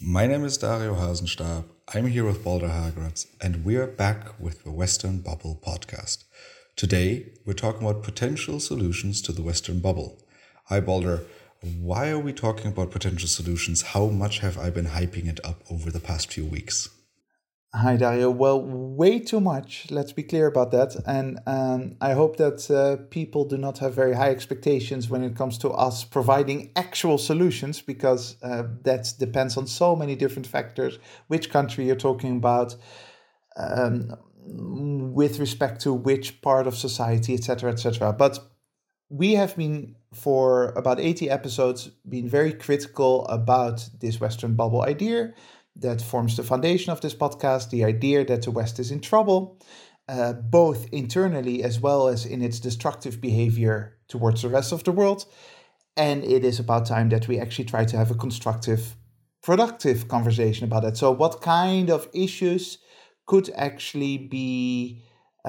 My name is Dario Hasenstab. I'm here with Balder Hagratz, and we're back with the Western Bubble podcast. Today, we're talking about potential solutions to the Western Bubble. Hi, Balder. Why are we talking about potential solutions? How much have I been hyping it up over the past few weeks? Hi, Dario. Well, way too much. Let's be clear about that. And I hope that people do not have very high expectations when it comes to us providing actual solutions, because that depends on so many different factors, which country you're talking about, um, with respect to which part of society, etc., etc. But we have been, for about 80 episodes, been very critical about this Western bubble idea that forms the foundation of this podcast, the idea that the West is in trouble, both internally as well as in its destructive behavior towards the rest of the world. And it is about time that we actually try to have a constructive, productive conversation about it. So, what kind of issues could actually be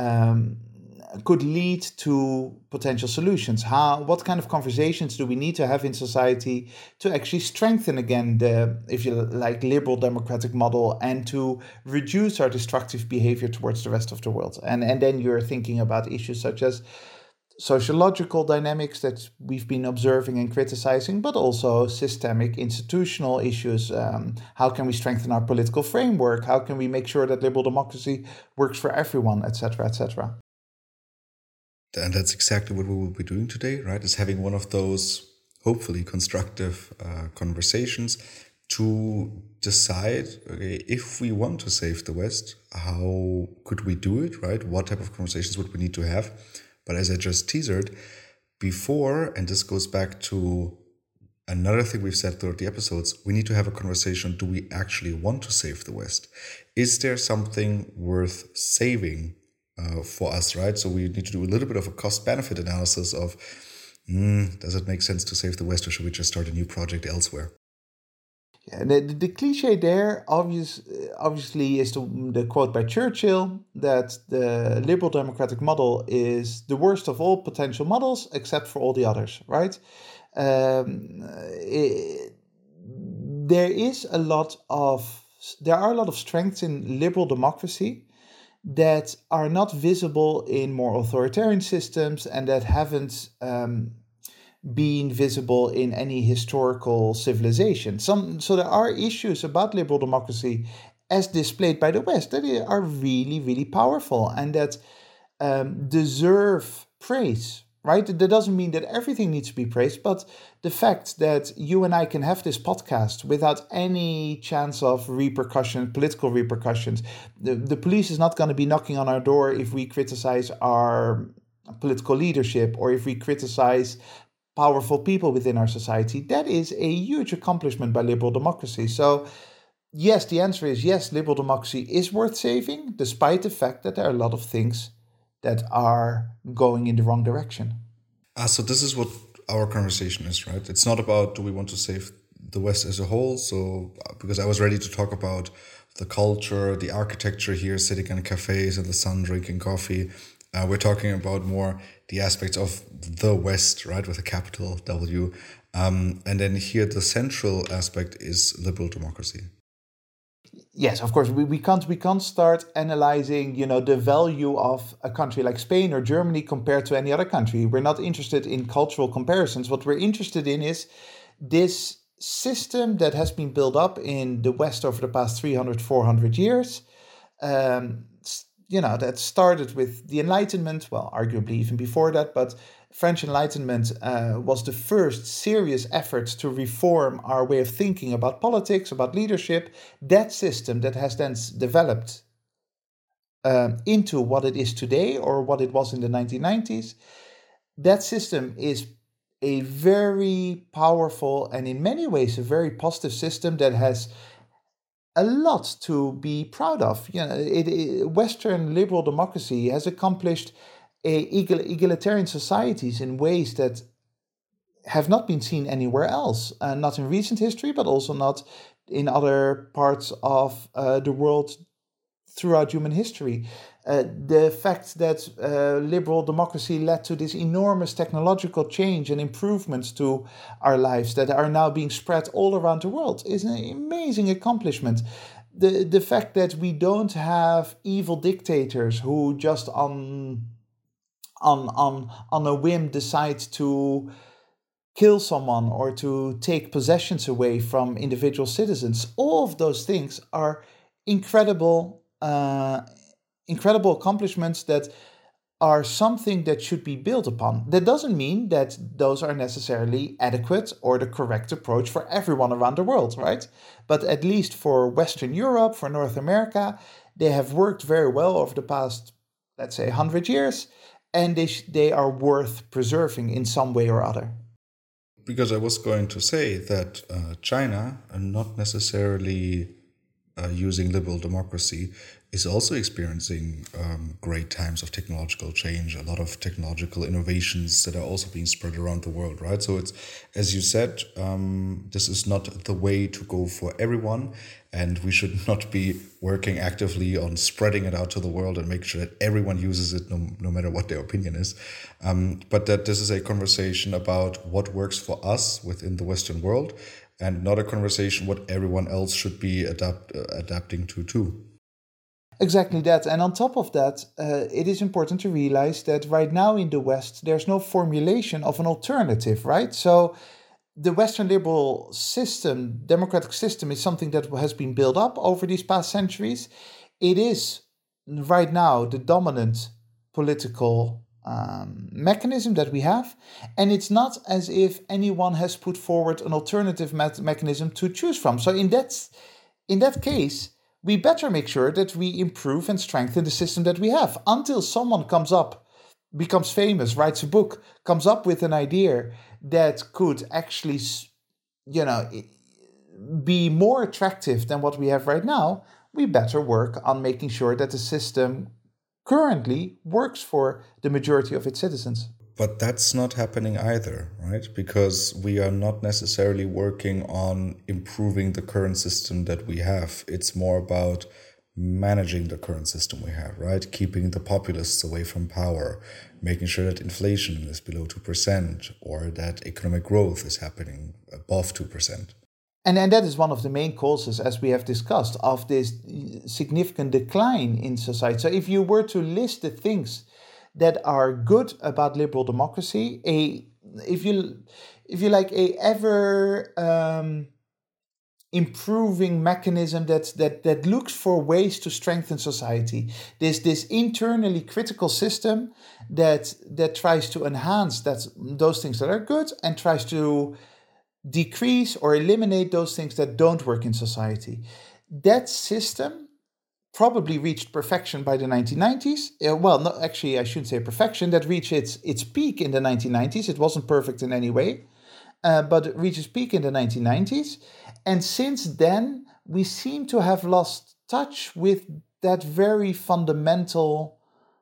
could lead to potential solutions? What kind of conversations do we need to have in society to actually strengthen again the, if you like, liberal democratic model, and to reduce our destructive behavior towards the rest of the world? And then you're thinking about issues such as sociological dynamics that we've been observing and criticizing, but also systemic institutional issues. How can we strengthen our political framework? How can we make sure that liberal democracy works for everyone, etc., etc.? And that's exactly what we will be doing today, right? Is having one of those hopefully constructive conversations to decide, okay, if we want to save the West, how could we do it, right? What type of conversations would we need to have? But as I just teasered before, and this goes back to another thing we've said throughout the episodes, we need to have a conversation. Do we actually want to save the West? Is there something worth saving for us, right? So we need to do a little bit of a cost-benefit analysis of, does it make sense to save the West, or should we just start a new project elsewhere? Yeah, the cliche there obviously is the quote by Churchill that the liberal democratic model is the worst of all potential models except for all the others, right? Um, it, there is a lot of there are a lot of strengths in liberal democracy that are not visible in more authoritarian systems, and that haven't been visible in any historical civilization. So there are issues about liberal democracy as displayed by the West that are really, really powerful and that deserve praise, right? That doesn't mean that everything needs to be praised, but the fact that you and I can have this podcast without any chance of repercussion, political repercussions, the police is not going to be knocking on our door if we criticize our political leadership or if we criticize powerful people within our society. That is a huge accomplishment by liberal democracy. So, yes, the answer is yes, liberal democracy is worth saving, despite the fact that there are a lot of things that are going in the wrong direction. So this is what our conversation is, right? It's not about do we want to save the West as a whole. So because I was ready to talk about the culture, the architecture here, sitting in cafes in the sun, drinking coffee. We're talking about more the aspects of the West, right, with a capital W. And then here the central aspect is liberal democracy. Yes, of course, we can't start analyzing, the value of a country like Spain or Germany compared to any other country. We're not interested in cultural comparisons. What we're interested in is this system that has been built up in the West over the past 300, 400 years. Um, that started with the Enlightenment, well, arguably even before that, but French Enlightenment was the first serious effort to reform our way of thinking about politics, about leadership. That system that has then developed into what it is today or what it was in the 1990s, that system is a very powerful and in many ways a very positive system that has a lot to be proud of. Western liberal democracy has accomplished egalitarian societies in ways that have not been seen anywhere else, not in recent history, but also not in other parts of the world throughout human history. The fact that liberal democracy led to this enormous technological change and improvements to our lives that are now being spread all around the world is an amazing accomplishment. The fact that we don't have evil dictators who just on a whim decide to kill someone or to take possessions away from individual citizens, all of those things are incredible incredible accomplishments that are something that should be built upon. That doesn't mean that those are necessarily adequate or the correct approach for everyone around the world, right? But at least for Western Europe, for North America, they have worked very well over the past, let's say, 100 years, and they are worth preserving in some way or other. Because I was going to say that China, not necessarily using liberal democracy, is also experiencing great times of technological change, a lot of technological innovations that are also being spread around the world, right? So it's, as you said, this is not the way to go for everyone, and we should not be working actively on spreading it out to the world and make sure that everyone uses it, no matter what their opinion is. But that this is a conversation about what works for us within the Western world, and not a conversation what everyone else should be adapting to too. Exactly that. And on top of that, it is important to realize that right now in the West, there's no formulation of an alternative, right? So the Western liberal system, democratic system, is something that has been built up over these past centuries. It is right now the dominant political mechanism that we have. And it's not as if anyone has put forward an alternative mechanism to choose from. So in that case, we better make sure that we improve and strengthen the system that we have until someone comes up, becomes famous, writes a book, comes up with an idea that could actually, be more attractive than what we have right now. We better work on making sure that the system currently works for the majority of its citizens. But that's not happening either, right? Because we are not necessarily working on improving the current system that we have. It's more about managing the current system we have, right? Keeping the populists away from power, making sure that inflation is below 2% or that economic growth is happening above 2%. And that is one of the main causes, as we have discussed, of this significant decline in society. So if you were to list the things that are good about liberal democracy, if you like, a ever improving mechanism that looks for ways to strengthen society. This internally critical system that tries to enhance those things that are good and tries to decrease or eliminate those things that don't work in society. That system probably reached perfection by the 1990s. Well, no, actually, I shouldn't say perfection. That reached its peak in the 1990s. It wasn't perfect in any way, but it reached its peak in the 1990s. And since then, we seem to have lost touch with that very fundamental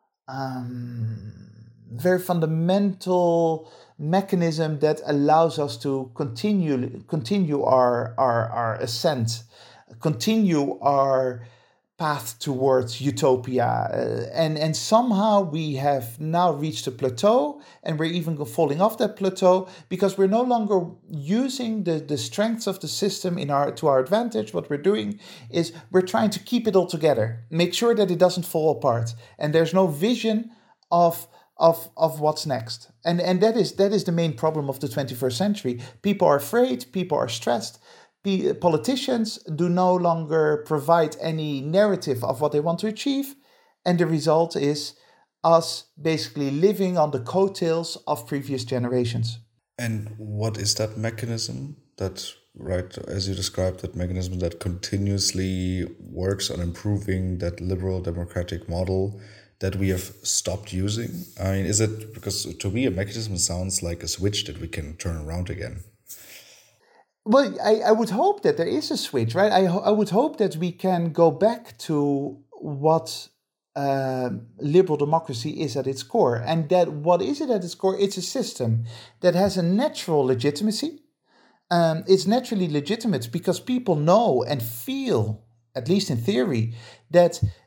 mechanism that allows us to continue our ascent, continue our path towards utopia. And somehow we have now reached a plateau, and we're even falling off that plateau because we're no longer using the strengths of the system to our advantage. What we're doing is we're trying to keep it all together, make sure that it doesn't fall apart, and there's no vision of what's next. And that is the main problem of the 21st century. People are afraid, people are stressed. Politicians do no longer provide any narrative of what they want to achieve, and the result is us basically living on the coattails of previous generations. And what is that mechanism that, right, as you described, that mechanism that continuously works on improving that liberal democratic model that we have stopped using? I mean, is it, because to me a mechanism sounds like a switch that we can turn around again? Well, I would hope that there is a switch, right? I would hope that we can go back to what liberal democracy is at its core. And that what is it at its core? It's a system that has a natural legitimacy. It's naturally legitimate because people know and feel, at least in theory, that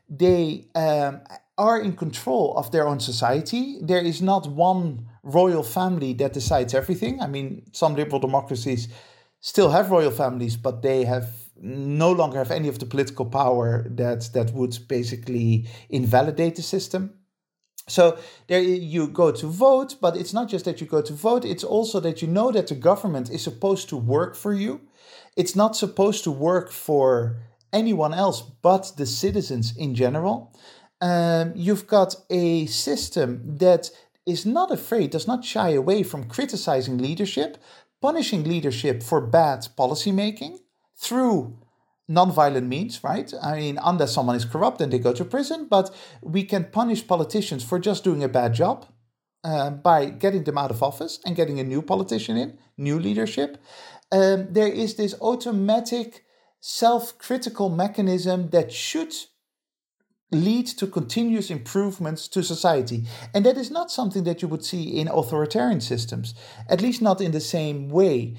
They are in control of their own society. There is not one royal family that decides everything. I mean, some liberal democracies still have royal families, but they have no longer have any of the political power that would basically invalidate the system. So there you go to vote, but it's not just that you go to vote, it's also that you know that the government is supposed to work for you. It's not supposed to work for anyone else but the citizens in general. You've got a system that is not afraid, does not shy away from criticizing leadership, punishing leadership for bad policy making through non-violent means, right? I mean, unless someone is corrupt, then they go to prison, but we can punish politicians for just doing a bad job by getting them out of office and getting a new politician in, new leadership. There is this automatic self-critical mechanism that should lead to continuous improvements to society. And that is not something that you would see in authoritarian systems, at least not in the same way.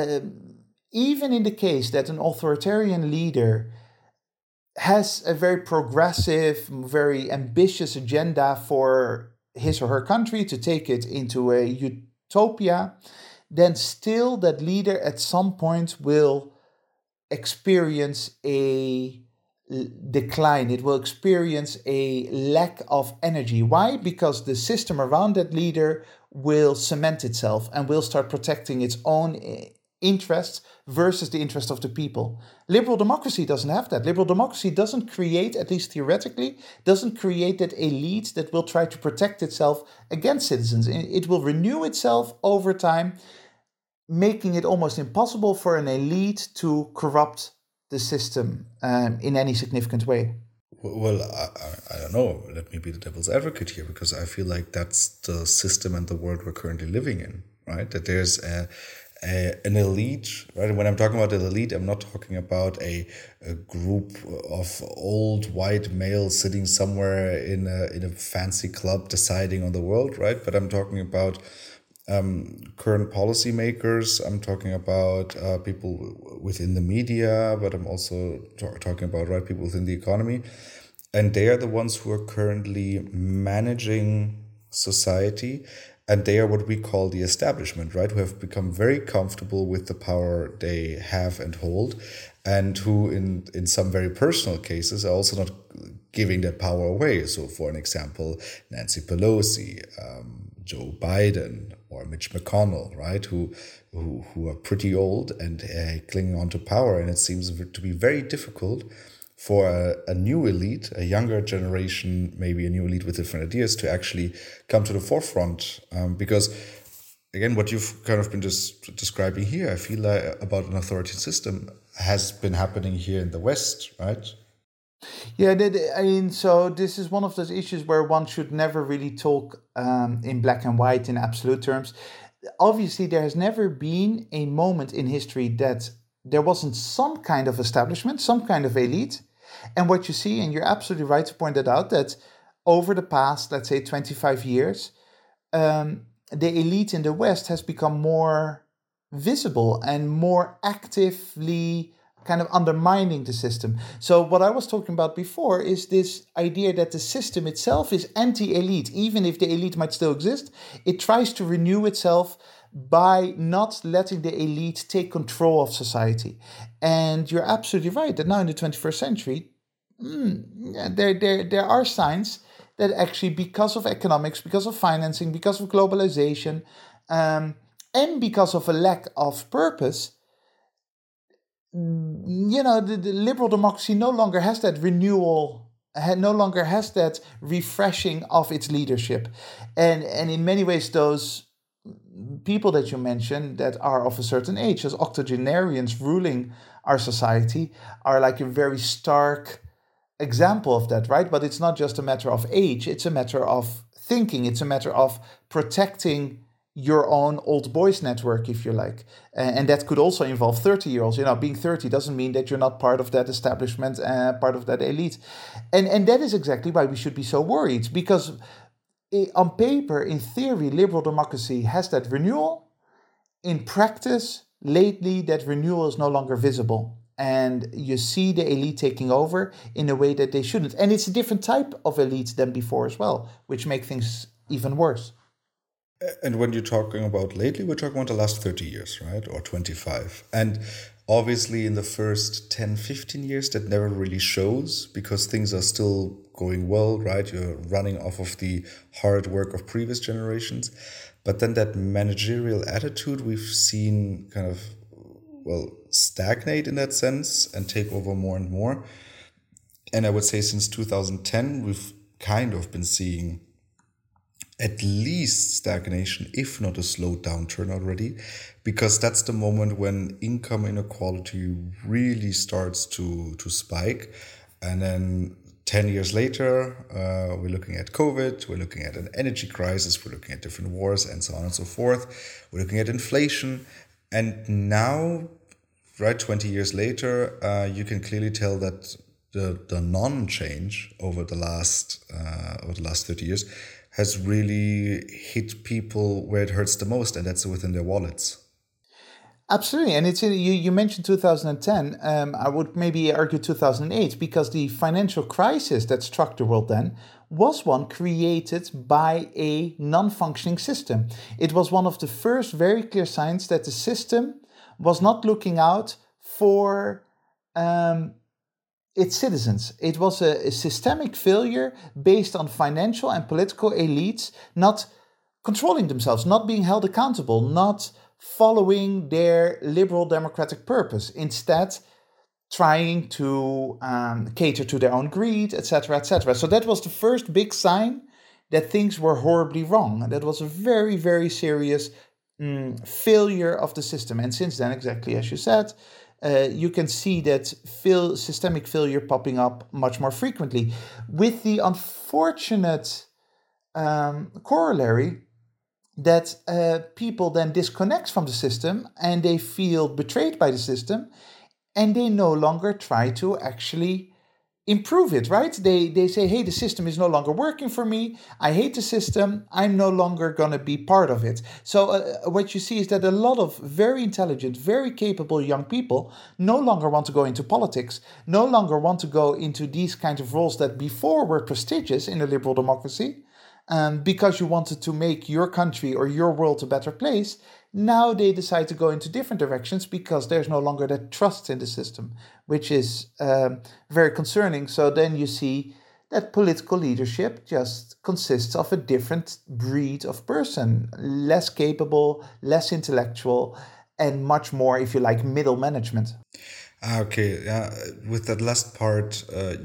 Even in the case that an authoritarian leader has a very progressive, very ambitious agenda for his or her country to take it into a utopia, then still that leader at some point will experience a decline. It will experience a lack of energy. Why? Because the system around that leader will cement itself and will start protecting its own interests versus the interest of the people. Liberal democracy doesn't have that. Liberal democracy doesn't create, at least theoretically, doesn't create that elite that will try to protect itself against citizens. It will renew itself over time, making it almost impossible for an elite to corrupt the system in any significant way. Well, I don't know. Let me be the devil's advocate here, because I feel like that's the system and the world we're currently living in, right? That there's an elite, right? And when I'm talking about an elite, I'm not talking about a group of old white males sitting somewhere in a fancy club deciding on the world, right? But I'm talking about current policymakers. I'm talking about people within the media, but I'm also talking about people within the economy. And they are the ones who are currently managing society. And they are what we call the establishment, right? Who have become very comfortable with the power they have and hold, and who in some very personal cases are also not giving that power away. So for an example, Nancy Pelosi, Joe Biden, or Mitch McConnell, right? Who are pretty old and clinging on to power. And it seems to be very difficult for a new elite, a younger generation, maybe a new elite with different ideas, to actually come to the forefront. Because, again, what you've kind of been just describing here, I feel like about an authoritarian system has been happening here in the West, right? Yeah, I mean, so this is one of those issues where one should never really talk in black and white in absolute terms. Obviously, there has never been a moment in history that there wasn't some kind of establishment, some kind of elite. And what you see, and you're absolutely right to point that out, that over the past, let's say, 25 years, the elite in the West has become more visible and more actively kind of undermining the system. So what I was talking about before is this idea that the system itself is anti-elite. Even if the elite might still exist, it tries to renew itself by not letting the elite take control of society. And you're absolutely right that now in the 21st century, there are signs that actually, because of economics, because of financing, because of globalization, and because of a lack of purpose, the liberal democracy no longer has that renewal, no longer has that refreshing of its leadership. And in many ways, those people that you mentioned that are of a certain age, as octogenarians ruling our society, are like a very stark example of that, right? But it's not just a matter of age, it's a matter of thinking, it's a matter of protecting your own old boys network, if you like. And that could also involve 30-year-olds. Being 30 doesn't mean that you're not part of that establishment, part of that elite. And that is exactly why we should be so worried, because on paper, in theory, liberal democracy has that renewal. In practice, lately, that renewal is no longer visible. and you see the elite taking over in a way that they shouldn't. And it's a different type of elite than before as well, which make things even worse. And when you're talking about lately, we're talking about the last 30 years, right? Or 25. And obviously, in the first 10, 15 years, that never really shows because things are still going well, right? You're running off of the hard work of previous generations. But then that managerial attitude we've seen kind of, well, stagnate in that sense and take over more and more. And I would say since 2010, we've kind of been seeing at least stagnation, if not a slow downturn already, because that's the moment when income inequality really starts to spike. And then 10 years later, we're looking at COVID, we're looking at an energy crisis, we're looking at different wars and so on and so forth. We're looking at inflation. And now, right, 20 years later, you can clearly tell that the non-change over the last 30 years has really hit people where it hurts the most, and that's within their wallets. Absolutely, and you mentioned 2010. I would maybe argue 2008 because the financial crisis that struck the world then was one created by a non-functioning system. It was one of the first very clear signs that the system was not looking out for its citizens. It was a systemic failure based on financial and political elites not controlling themselves, not being held accountable, not following their liberal democratic purpose, instead trying to cater to their own greed, etc., etc. So that was the first big sign that things were horribly wrong. And that was a very, very serious failure of the system. And since then, exactly as you said, you can see that systemic failure popping up much more frequently, with the unfortunate corollary that people then disconnect from the system and they feel betrayed by the system and they no longer try to actually improve it, right? They say, hey, the system is no longer working for me. I hate the system. I'm no longer going to be part of it. So what you see is that a lot of very intelligent, very capable young people no longer want to go into politics, no longer want to go into these kinds of roles that before were prestigious in a liberal democracy, because you wanted to make your country or your world a better place. Now they decide to go into different directions because there's no longer that trust in the system, which is very concerning. So then you see that political leadership just consists of a different breed of person, less capable, less intellectual, and much more, if you like, middle management. Okay, yeah. With that last part,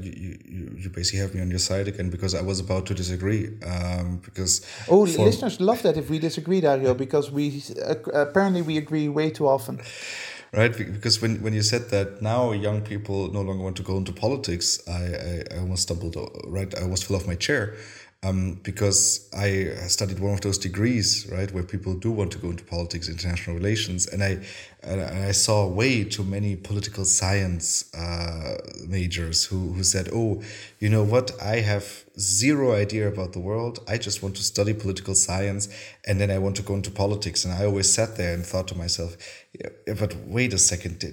you basically have me on your side again because I was about to disagree. Because listeners love that if we disagree, Dario, because we apparently we agree way too often. Right, because when you said that now young people no longer want to go into politics, I almost stumbled. Right, I was full off my chair. Because I studied one of those degrees, right, where people do want to go into politics, international relations, and I saw way too many political science majors who said, oh, you know what, I have zero idea about the world. I just want to study political science, and then I want to go into politics. And I always sat there and thought to myself, yeah, but wait a second,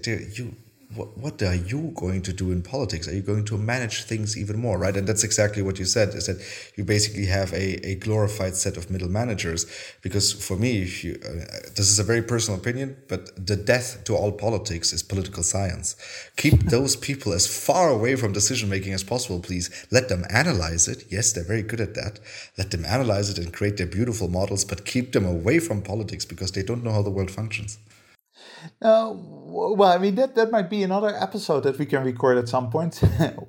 what are you going to do in politics? Are you going to manage things even more, right? And that's exactly what you said, is that you basically have a glorified set of middle managers. Because for me, this is a very personal opinion, but the death to all politics is political science. Keep those people as far away from decision-making as possible, please. Let them analyze it. Yes, they're very good at that. Let them analyze it and create their beautiful models, but keep them away from politics because they don't know how the world functions. Well, I mean that might be another episode that we can record at some point,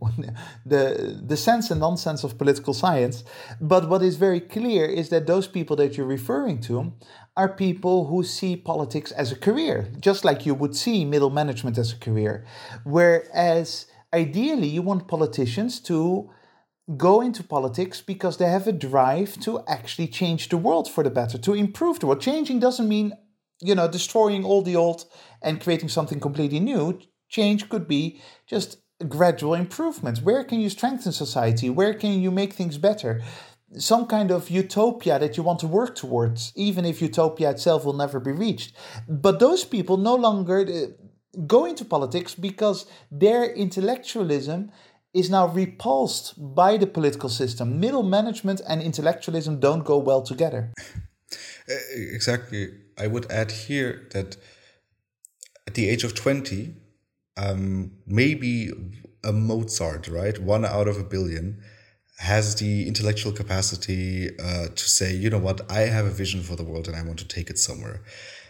the sense and nonsense of political science. But what is very clear is that those people that you're referring to are people who see politics as a career, just like you would see middle management as a career. Whereas ideally, you want politicians to go into politics because they have a drive to actually change the world for the better, to improve the world. Changing doesn't mean destroying all the old and creating something completely new. Change could be just gradual improvements. Where can you strengthen society? Where can you make things better? Some kind of utopia that you want to work towards, even if utopia itself will never be reached. But those people no longer go into politics because their intellectualism is now repulsed by the political system. Middle management and intellectualism don't go well together. Exactly. I would add here that at the age of 20, maybe a Mozart, right? 1 out of 1 billion has the intellectual capacity to say, you know what, I have a vision for the world and I want to take it somewhere.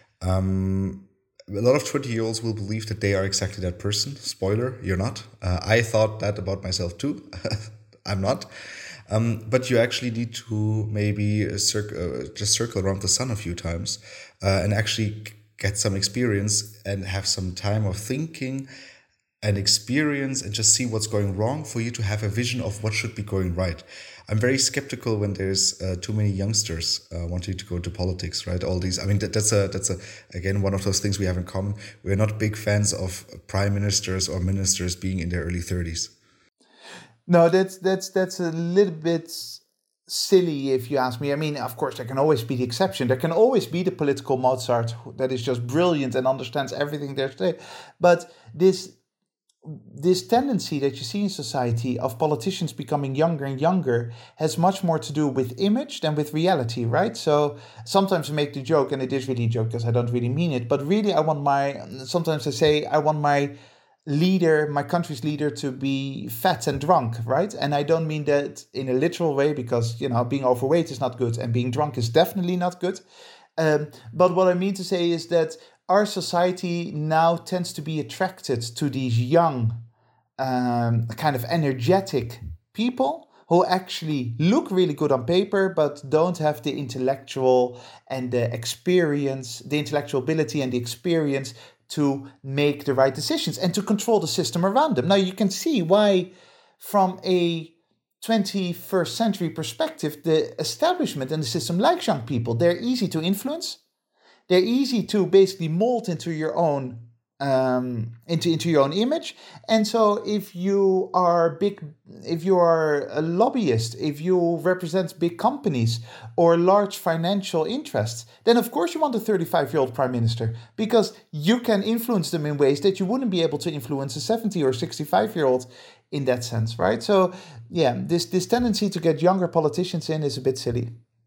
A lot of 20-year-olds will believe that they are exactly that person. Spoiler, you're not. I thought that about myself too. I'm not. But you actually need to maybe just circle around the sun a few times and actually get some experience and have some time of thinking and experience and just see what's going wrong for you to have a vision of what should be going right. I'm very skeptical when there's too many youngsters wanting to go to politics, right? All these, I mean, that's again, one of those things we have in common. We're not big fans of prime ministers or ministers being in their early 30s. No, that's a little bit silly if you ask me. I mean, of course, there can always be the exception. There can always be the political Mozart that is just brilliant and understands everything there's there. But this tendency that you see in society of politicians becoming younger and younger has much more to do with image than with reality, right? So sometimes I make the joke, and it is really a joke because I don't really mean it, but really sometimes I say I want my leader, my country's leader, to be fat and drunk, right? And I don't mean that in a literal way because, being overweight is not good and being drunk is definitely not good. But what I mean to say is that our society now tends to be attracted to these young, kind of energetic people who actually look really good on paper, but don't have the intellectual and the experience, the intellectual ability and the experience to make the right decisions and to control the system around them. Now, you can see why, from a 21st century perspective, the establishment and the system likes young people. They're easy to influence. They're easy to basically mold into your own into your own image. And so if you are a lobbyist, if you represent big companies or large financial interests, then of course you want a 35-year-old prime minister because you can influence them in ways that you wouldn't be able to influence a 70 or 65-year-old in that sense, right? So yeah, this tendency to get younger politicians in is a bit silly.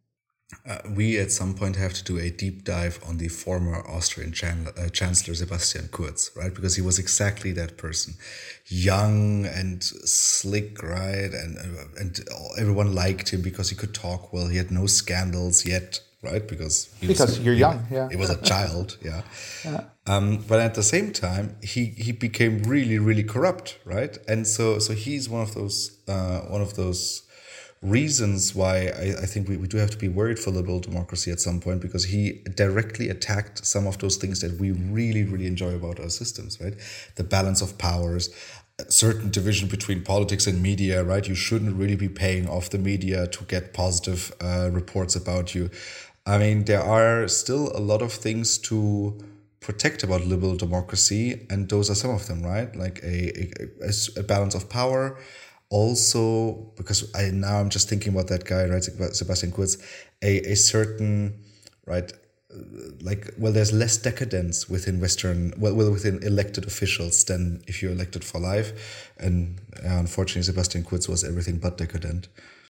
We at some point have to do a deep dive on the former Austrian Chancellor Sebastian Kurz, right? Because he was exactly that person, young and slick, right? And everyone liked him because he could talk well. He had no scandals yet, right? Because you're young, yeah. He was a child, yeah. But at the same time, he became really, really corrupt, right? And so he's one of those reasons why I think we do have to be worried for liberal democracy at some point, because he directly attacked some of those things that we really, really enjoy about our systems, right? The balance of powers, a certain division between politics and media, right? You shouldn't really be paying off the media to get positive reports about you. I mean, there are still a lot of things to protect about liberal democracy, and those are some of them, right? Like a balance of power. Also, because I'm just thinking about that guy, right, Sebastian Kurz, a certain, right, there's less decadence within within elected officials than if you're elected for life, and unfortunately, Sebastian Kurz was everything but decadent.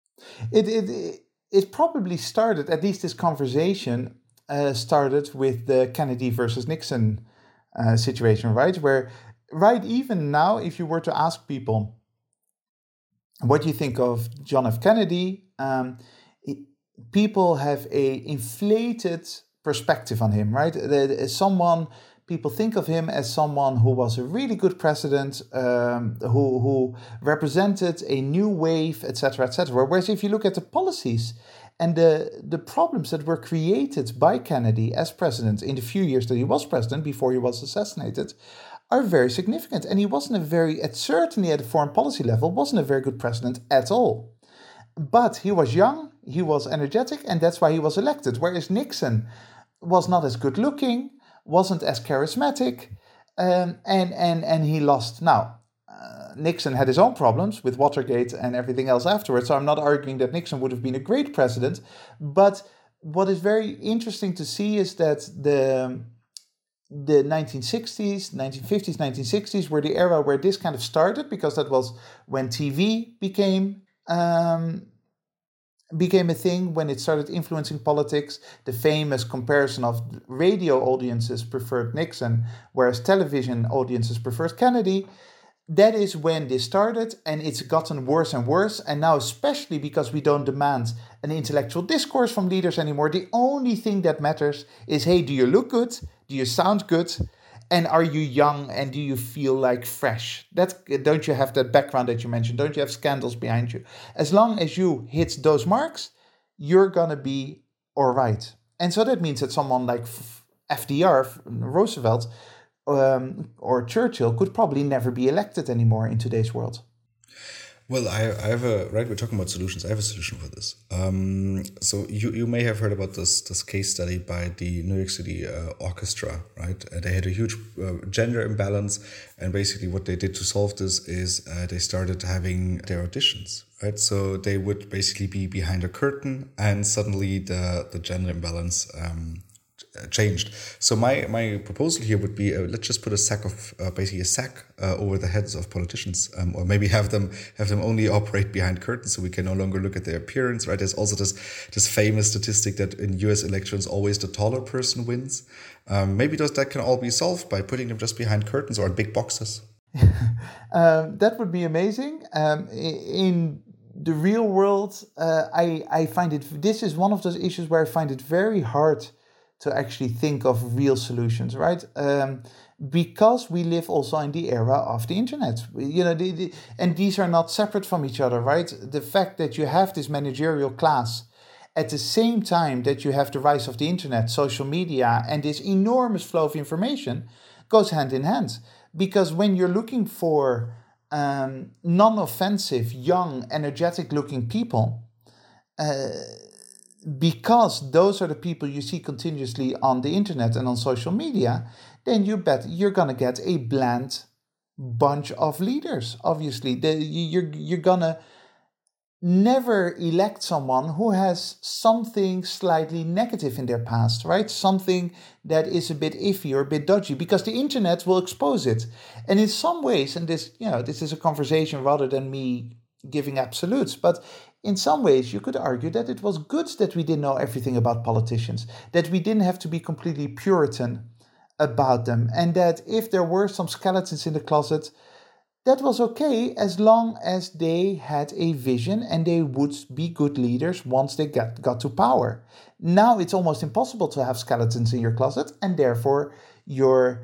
It probably started, at least this conversation started with the Kennedy versus Nixon situation, right, where even now, if you were to ask people, what do you think of John F. Kennedy? People have a inflated perspective on him, right? People think of him as someone who was a really good president, who represented a new wave, etc., etc. Whereas if you look at the policies and the problems that were created by Kennedy as president in the few years that he was president before he was assassinated, are very significant. And he certainly at a foreign policy level, wasn't a very good president at all. But he was young, he was energetic, and that's why he was elected. Whereas Nixon was not as good looking, wasn't as charismatic, and he lost. Now, Nixon had his own problems with Watergate and everything else afterwards, so I'm not arguing that Nixon would have been a great president. But what is very interesting to see is that the 1960s, 1950s, 1960s were the era where this kind of started, because that was when TV became a thing, when it started influencing politics. The famous comparison of radio audiences preferred Nixon, whereas television audiences preferred Kennedy. That is when this started, and it's gotten worse and worse. And now, especially because we don't demand an intellectual discourse from leaders anymore, the only thing that matters is, hey, do you look good? Do you sound good? And are you young? And do you feel like fresh? Don't you have that background that you mentioned? Don't you have scandals behind you? As long as you hit those marks, you're gonna be all right. And so that means that someone like FDR, Roosevelt, or Churchill could probably never be elected anymore in today's world. Well, I have right, we're talking about solutions. I have a solution for this. So you may have heard about this case study by the New York City Orchestra, right? They had a huge gender imbalance, and basically what they did to solve this is they started having their auditions, right? So they would basically be behind a curtain, and suddenly the gender imbalance changed. So my proposal here would be, let's just put a sack over the heads of politicians, or maybe have them only operate behind curtains, so we can no longer look at their appearance. Right? There's also this famous statistic that in U.S. elections always the taller person wins. Maybe that can all be solved by putting them just behind curtains or in big boxes. That would be amazing. In the real world, I find this is one of those issues where I find it very hard to actually think of real solutions, right? Because we live also in the era of the internet, and these are not separate from each other, right? The fact that you have this managerial class at the same time that you have the rise of the internet, social media, and this enormous flow of information goes hand in hand. Because when you're looking for non-offensive, young, energetic-looking people, because those are the people you see continuously on the internet and on social media, then you bet you're going to get a bland bunch of leaders. Obviously, you're going to never elect someone who has something slightly negative in their past, right? Something that is a bit iffy or a bit dodgy, because the internet will expose it. And in some ways, and this is a conversation rather than me giving absolutes, but in some ways, you could argue that it was good that we didn't know everything about politicians, that we didn't have to be completely Puritan about them, and that if there were some skeletons in the closet, that was okay as long as they had a vision and they would be good leaders once they got to power. Now it's almost impossible to have skeletons in your closet, and therefore you're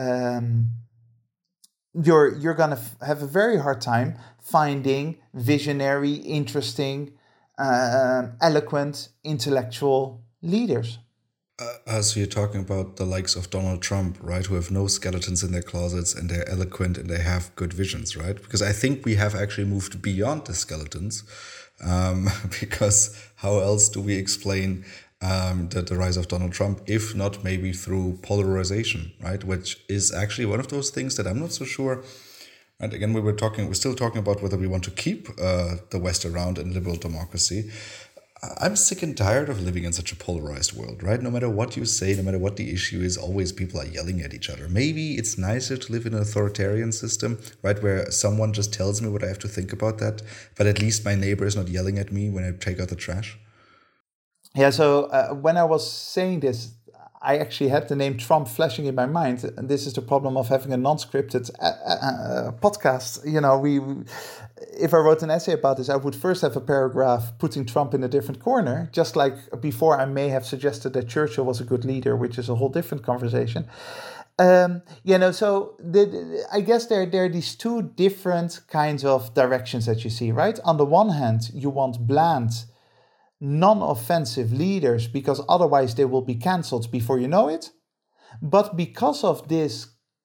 going to have a very hard time finding visionary, interesting, eloquent, intellectual leaders. So you're talking about the likes of Donald Trump, right? Who have no skeletons in their closets, and they're eloquent and they have good visions, right? Because I think we have actually moved beyond the skeletons. Because how else do we explain the rise of Donald Trump, if not maybe through polarization, right? Which is actually one of those things that I'm not so sure. And again, we're still talking about whether we want to keep the West around in liberal democracy. I'm sick and tired of living in such a polarized world, right? No matter what you say, no matter what the issue is, always people are yelling at each other. Maybe it's nicer to live in an authoritarian system, right? Where someone just tells me what I have to think about that, but at least my neighbor is not yelling at me when I take out the trash. Yeah, so when I was saying this, I actually had the name Trump flashing in my mind. And this is the problem of having a non-scripted podcast. If I wrote an essay about this, I would first have a paragraph putting Trump in a different corner, just like before I may have suggested that Churchill was a good leader, which is a whole different conversation. I guess there are these two different kinds of directions that you see, right? On the one hand, you want bland, non-offensive leaders because otherwise they will be cancelled before you know it. But because of this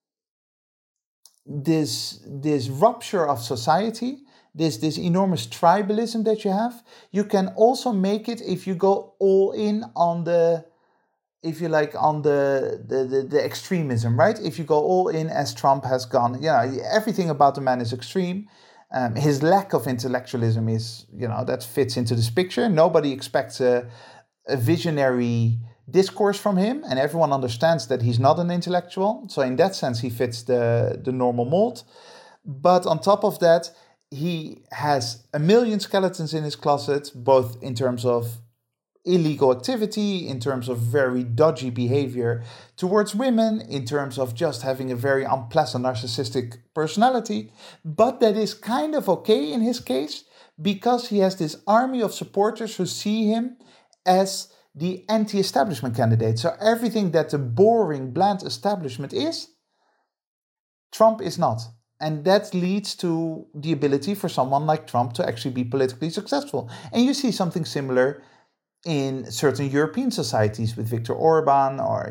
rupture of society, this enormous tribalism that you have, you can also make it if you go all in on the, if you like, on the extremism, right? If you go all in as Trump has gone, everything about the man is extreme. His lack of intellectualism is, that fits into this picture. Nobody expects a visionary discourse from him, and everyone understands that he's not an intellectual. So in that sense, he fits the normal mold. But on top of that, he has a million skeletons in his closet, both in terms of illegal activity, in terms of very dodgy behavior towards women, in terms of just having a very unpleasant narcissistic personality. But that is kind of okay in his case, because he has this army of supporters who see him as the anti-establishment candidate. So everything that the boring, bland establishment is, Trump is not. And that leads to the ability for someone like Trump to actually be politically successful. And you see something similar in certain European societies with Viktor Orban, or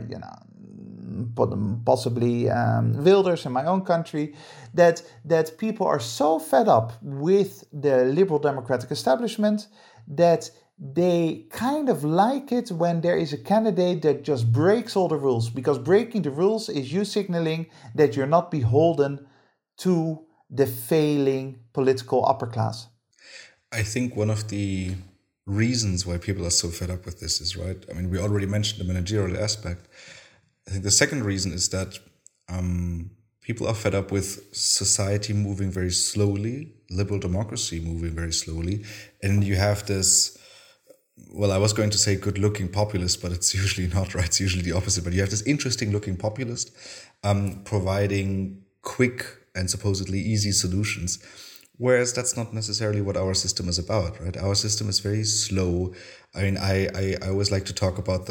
possibly Wilders in my own country, that people are so fed up with the liberal democratic establishment that they kind of like it when there is a candidate that just breaks all the rules, because breaking the rules is you signaling that you're not beholden to the failing political upper class. I think one of the reasons why people are so fed up with this is, right, I mean, we already mentioned the managerial aspect. I think the second reason is that people are fed up with society moving very slowly, liberal democracy moving very slowly, and you have this, well, I was going to say good-looking populist, but it's usually not, right? It's usually the opposite. But you have this interesting-looking populist providing quick and supposedly easy solutions, whereas that's not necessarily what our system is about, right? Our system is very slow. I mean, I always like to talk about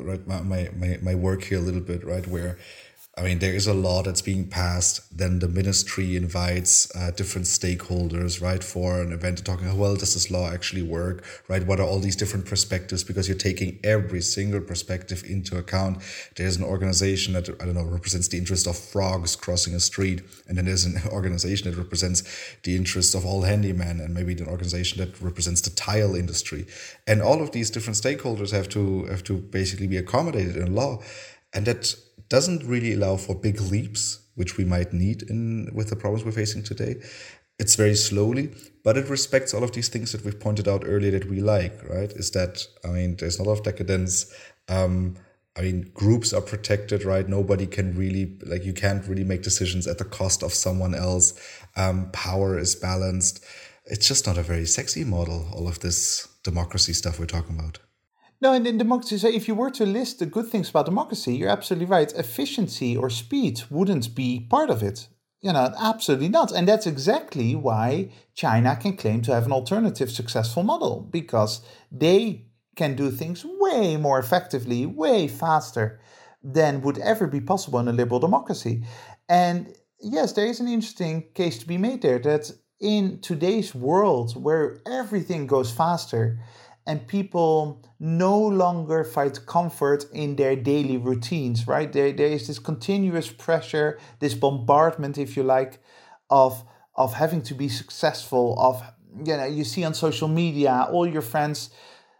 my work here a little bit, right? Where, I mean, there is a law that's being passed, then the ministry invites different stakeholders, right, for an event, talking, well, does this law actually work, right? What are all these different perspectives? Because you're taking every single perspective into account. There's an organization that, I don't know, represents the interest of frogs crossing a street, and then there's an organization that represents the interests of all handymen, and maybe an organization that represents the tile industry. And all of these different stakeholders have to basically be accommodated in law, and that doesn't really allow for big leaps, which we might need with the problems we're facing today. It's very slowly, but it respects all of these things that we've pointed out earlier that we like, right? Is that, I mean, there's not a lot of decadence. I mean, groups are protected, right? Nobody can really, like, you can't really make decisions at the cost of someone else. Power is balanced. It's just not a very sexy model, all of this democracy stuff we're talking about. No, and in democracy, so if you were to list the good things about democracy, you're absolutely right. Efficiency or speed wouldn't be part of it. Absolutely not. And that's exactly why China can claim to have an alternative successful model, because they can do things way more effectively, way faster than would ever be possible in a liberal democracy. And yes, there is an interesting case to be made there, that in today's world where everything goes faster, and people no longer find comfort in their daily routines, right? There is this continuous pressure, this bombardment, if you like, of having to be successful, of, you see on social media, all your friends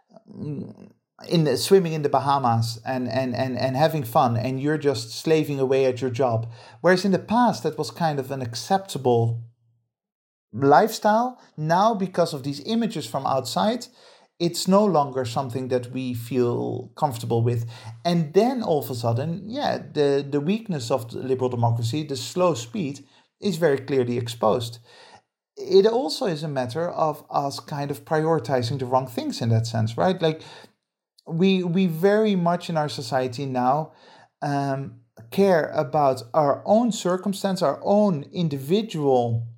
swimming in the Bahamas and having fun, and you're just slaving away at your job. Whereas in the past, that was kind of an acceptable lifestyle. Now, because of these images from outside, it's no longer something that we feel comfortable with. And then all of a sudden, the weakness of the liberal democracy, the slow speed, is very clearly exposed. It also is a matter of us kind of prioritizing the wrong things in that sense, right? Like, we very much in our society now care about our own circumstance, our own individual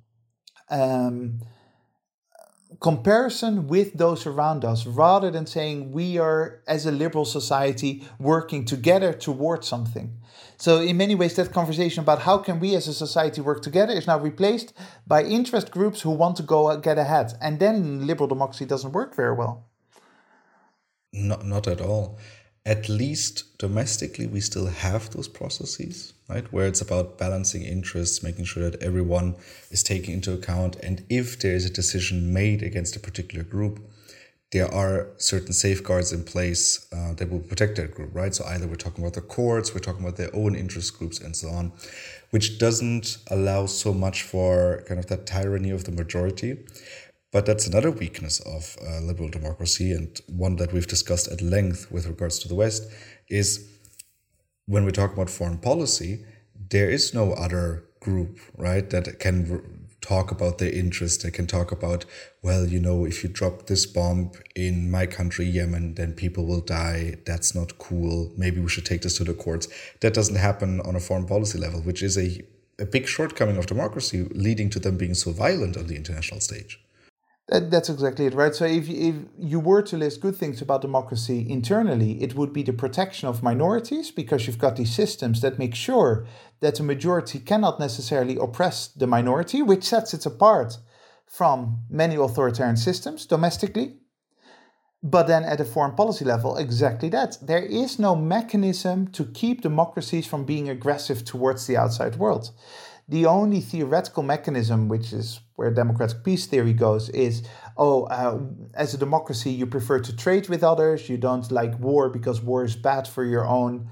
comparison with those around us, rather than saying we are, as a liberal society, working together towards something. So in many ways, that conversation about how can we as a society work together is now replaced by interest groups who want to go get ahead. And then liberal democracy doesn't work very well. Not at all. At least domestically, we still have those processes, right? Where it's about balancing interests, making sure that everyone is taken into account. And if there is a decision made against a particular group, there are certain safeguards in place that will protect that group, right? So either we're talking about the courts, we're talking about their own interest groups and so on, which doesn't allow so much for kind of that tyranny of the majority. But that's another weakness of liberal democracy, and one that we've discussed at length with regards to the West, is when we talk about foreign policy, there is no other group, right, that can talk about their interests. They can talk about, well, if you drop this bomb in my country, Yemen, then people will die. That's not cool. Maybe we should take this to the courts. That doesn't happen on a foreign policy level, which is a big shortcoming of democracy, leading to them being so violent on the international stage. That's exactly it, right? So if you were to list good things about democracy internally, it would be the protection of minorities, because you've got these systems that make sure that the majority cannot necessarily oppress the minority, which sets it apart from many authoritarian systems domestically. But then at a foreign policy level, exactly that. There is no mechanism to keep democracies from being aggressive towards the outside world. The only theoretical mechanism, which is where democratic peace theory goes, is, as a democracy, you prefer to trade with others. You don't like war because war is bad for your own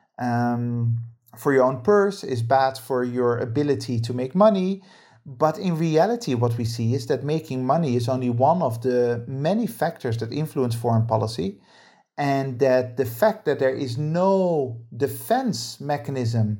purse, is bad for your ability to make money. But in reality, what we see is that making money is only one of the many factors that influence foreign policy, and that the fact that there is no defense mechanism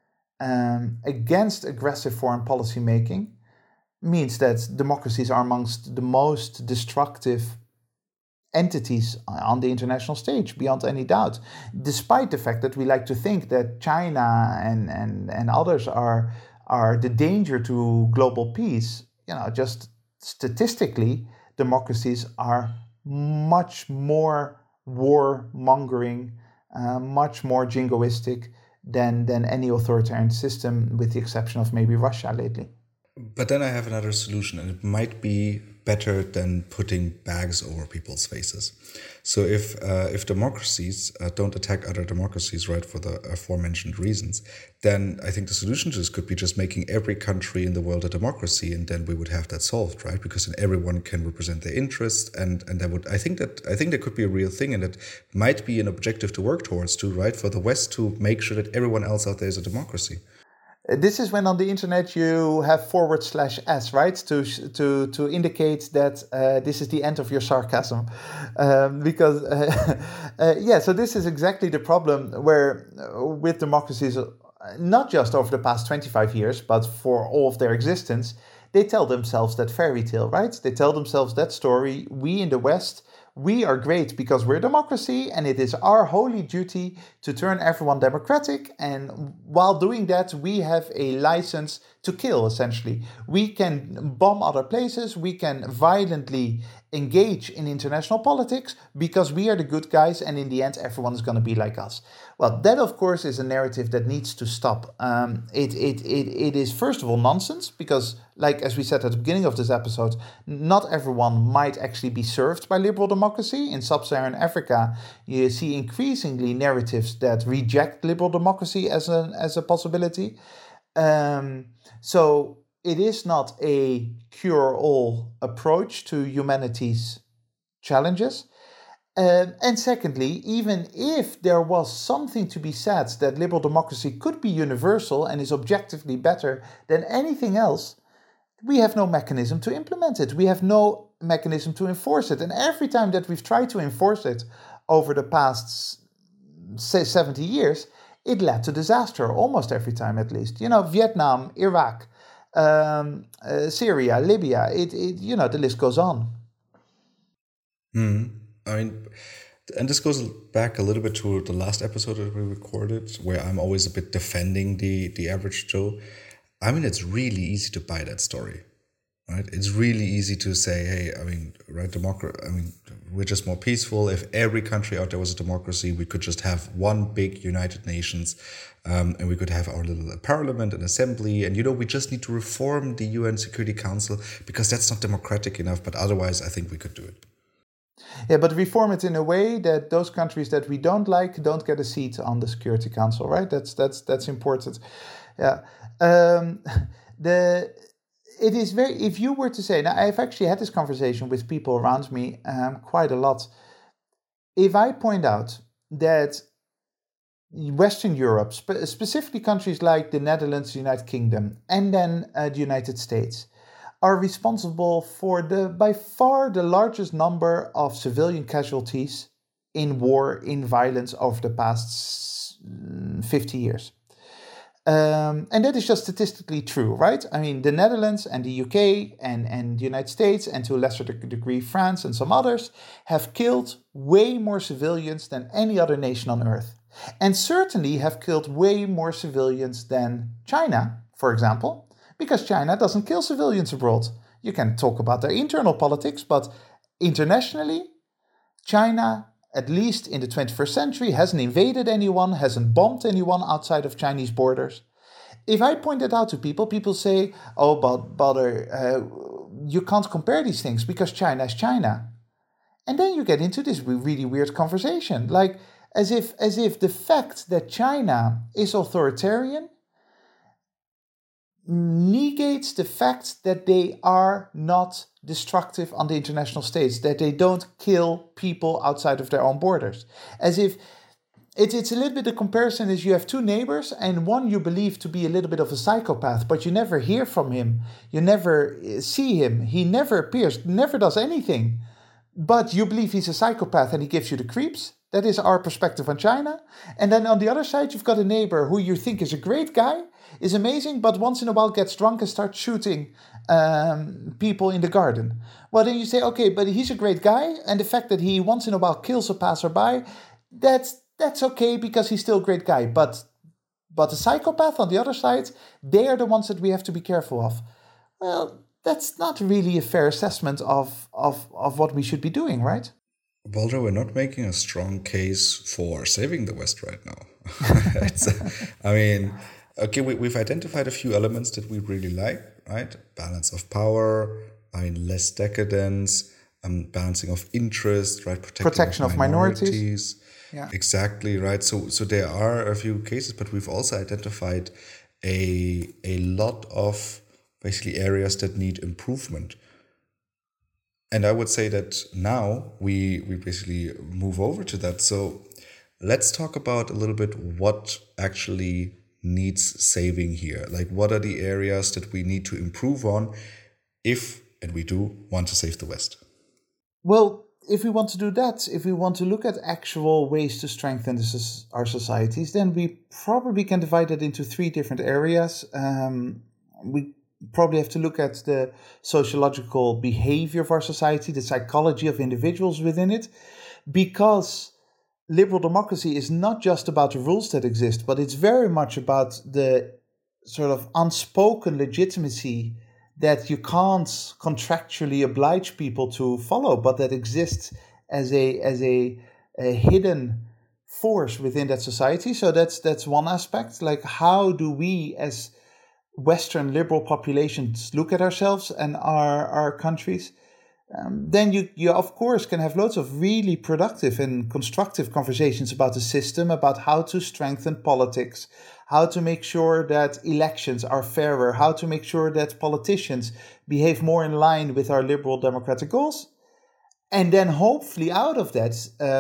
against aggressive foreign policy making means that democracies are amongst the most destructive entities on the international stage, beyond any doubt, despite the fact that we like to think that China and others are the danger to global peace. Just statistically, democracies are much more war-mongering, much more jingoistic than any authoritarian system, with the exception of maybe Russia lately. But then I have another solution, and it might be better than putting bags over people's faces. So if democracies don't attack other democracies, right, for the aforementioned reasons, then I think the solution to this could be just making every country in the world a democracy, and then we would have that solved, right? Because then everyone can represent their interests, and that would I think that could be a real thing, and that might be an objective to work towards too, right? For the West to make sure that everyone else out there is a democracy. This is when on the internet you have /s, right, to indicate that this is the end of your sarcasm, because so this is exactly the problem where with democracies, not just over the past 25 years, but for all of their existence, they tell themselves that fairy tale, right? They tell themselves that story. We in the West, we are great because we're a democracy, and it is our holy duty to turn everyone democratic. And while doing that, we have a license to kill, essentially. We can bomb other places. We can violently engage in international politics because we are the good guys, and in the end, everyone's going to be like us. Well, that, of course, is a narrative that needs to stop. It is, first of all, nonsense, because, like as we said at the beginning of this episode, not everyone might actually be served by liberal democracy. In sub-Saharan Africa, you see increasingly narratives that reject liberal democracy as a possibility. So it is not a cure-all approach to humanity's challenges. And secondly, even if there was something to be said that liberal democracy could be universal and is objectively better than anything else, we have no mechanism to implement it. We have no mechanism to enforce it. And every time that we've tried to enforce it over the past, say, 70 years, it led to disaster, almost every time at least. Vietnam, Iraq, Syria, Libya, the list goes on. I mean, and this goes back a little bit to the last episode that we recorded, where I'm always a bit defending the average Joe. I mean, it's really easy to buy that story, right? It's really easy to say, hey, I mean, right, we're just more peaceful. If every country out there was a democracy, we could just have one big United Nations, and we could have our little parliament and assembly. And, we just need to reform the UN Security Council because that's not democratic enough. But otherwise, I think we could do it. Yeah, but reform it in a way that those countries that we don't like don't get a seat on the Security Council, right? That's important. Yeah. It is very, if you were to say, now I've actually had this conversation with people around me quite a lot. If I point out that Western Europe, specifically countries like the Netherlands, the United Kingdom, and then the United States, are responsible for by far the largest number of civilian casualties in war, in violence over the past 50 years. And that is just statistically true, right? I mean, the Netherlands and the UK and the United States, and to a lesser degree France and some others, have killed way more civilians than any other nation on earth. And certainly have killed way more civilians than China, for example, because China doesn't kill civilians abroad. You can talk about their internal politics, but internationally, China, at least in the 21st century, hasn't invaded anyone, hasn't bombed anyone outside of Chinese borders. If I point that out to people, people say, oh, but you can't compare these things because China is China. And then you get into this really weird conversation, like as if the fact that China is authoritarian negates the fact that they are not destructive on the international stage, that they don't kill people outside of their own borders. As if it's a little bit the comparison is you have two neighbors and one you believe to be a little bit of a psychopath, but you never hear from him, you never see him, he never appears, never does anything, but you believe he's a psychopath and he gives you the creeps. That is our perspective on China. And then on the other side, you've got a neighbor who you think is a great guy, is amazing, but once in a while gets drunk and starts shooting people in the garden. Well, then you say, okay, but he's a great guy, and the fact that he once in a while kills a passerby, that's okay because he's still a great guy. But the psychopath on the other side, they are the ones that we have to be careful of. Well, that's not really a fair assessment of what we should be doing, right? Walter, we're not making a strong case for saving the West right now. I mean, okay, we've identified a few elements that we really like, right? Balance of power, I mean, less decadence, balancing of interest, right? Protection of minorities. Yeah. Exactly, right? So there are a few cases, but we've also identified a lot of basically areas that need improvement. And I would say that now we basically move over to that. So let's talk about a little bit what actually needs saving here. Like, what are the areas that we need to improve on if, and we do, want to save the West? Well, if we want to do that, if we want to look at actual ways to strengthen our societies, then we probably can divide it into three different areas. We probably have to look at the sociological behavior of our society, the psychology of individuals within it, because liberal democracy is not just about the rules that exist, but it's very much about the sort of unspoken legitimacy that you can't contractually oblige people to follow, but that exists as a hidden force within that society. So that's one aspect. Like, how do we as Western liberal populations look at ourselves and our countries? Then you of course can have loads of really productive and constructive conversations about the system, about how to strengthen politics, how to make sure that elections are fairer, how to make sure that politicians behave more in line with our liberal democratic goals. And then hopefully out of that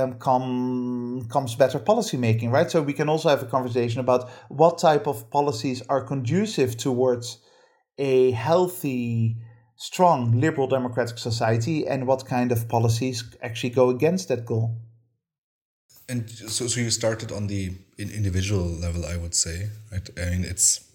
comes better policy making, right? So we can also have a conversation about what type of policies are conducive towards a healthy, strong liberal democratic society, and what kind of policies actually go against that goal. And so you started on the individual level, I would say, right? I mean,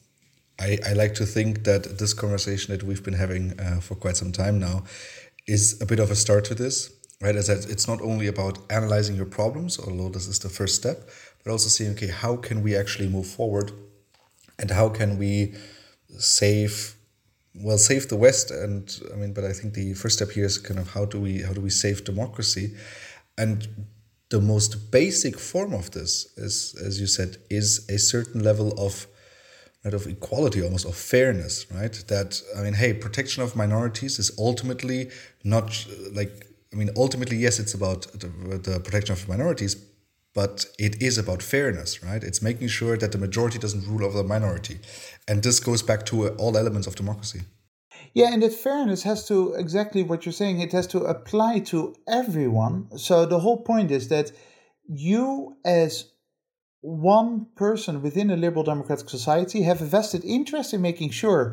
I like to think that this conversation that we've been having for quite some time now is a bit of a start to this, right? As that it's not only about analyzing your problems, although this is the first step, but also saying, okay, how can we actually move forward, and how can we save the West? And I mean, but I think the first step here is kind of how do we save democracy? And the most basic form of this is, as you said, is a certain level of equality, almost of fairness, right? That, I mean, hey, protection of minorities is ultimately not ultimately, yes, it's about the protection of minorities, but it is about fairness, right? It's making sure that the majority doesn't rule over the minority. And this goes back to all elements of democracy. Yeah, and that fairness has to, exactly what you're saying, it has to apply to everyone. So the whole point is that you as one person within a liberal democratic society have a vested interest in making sure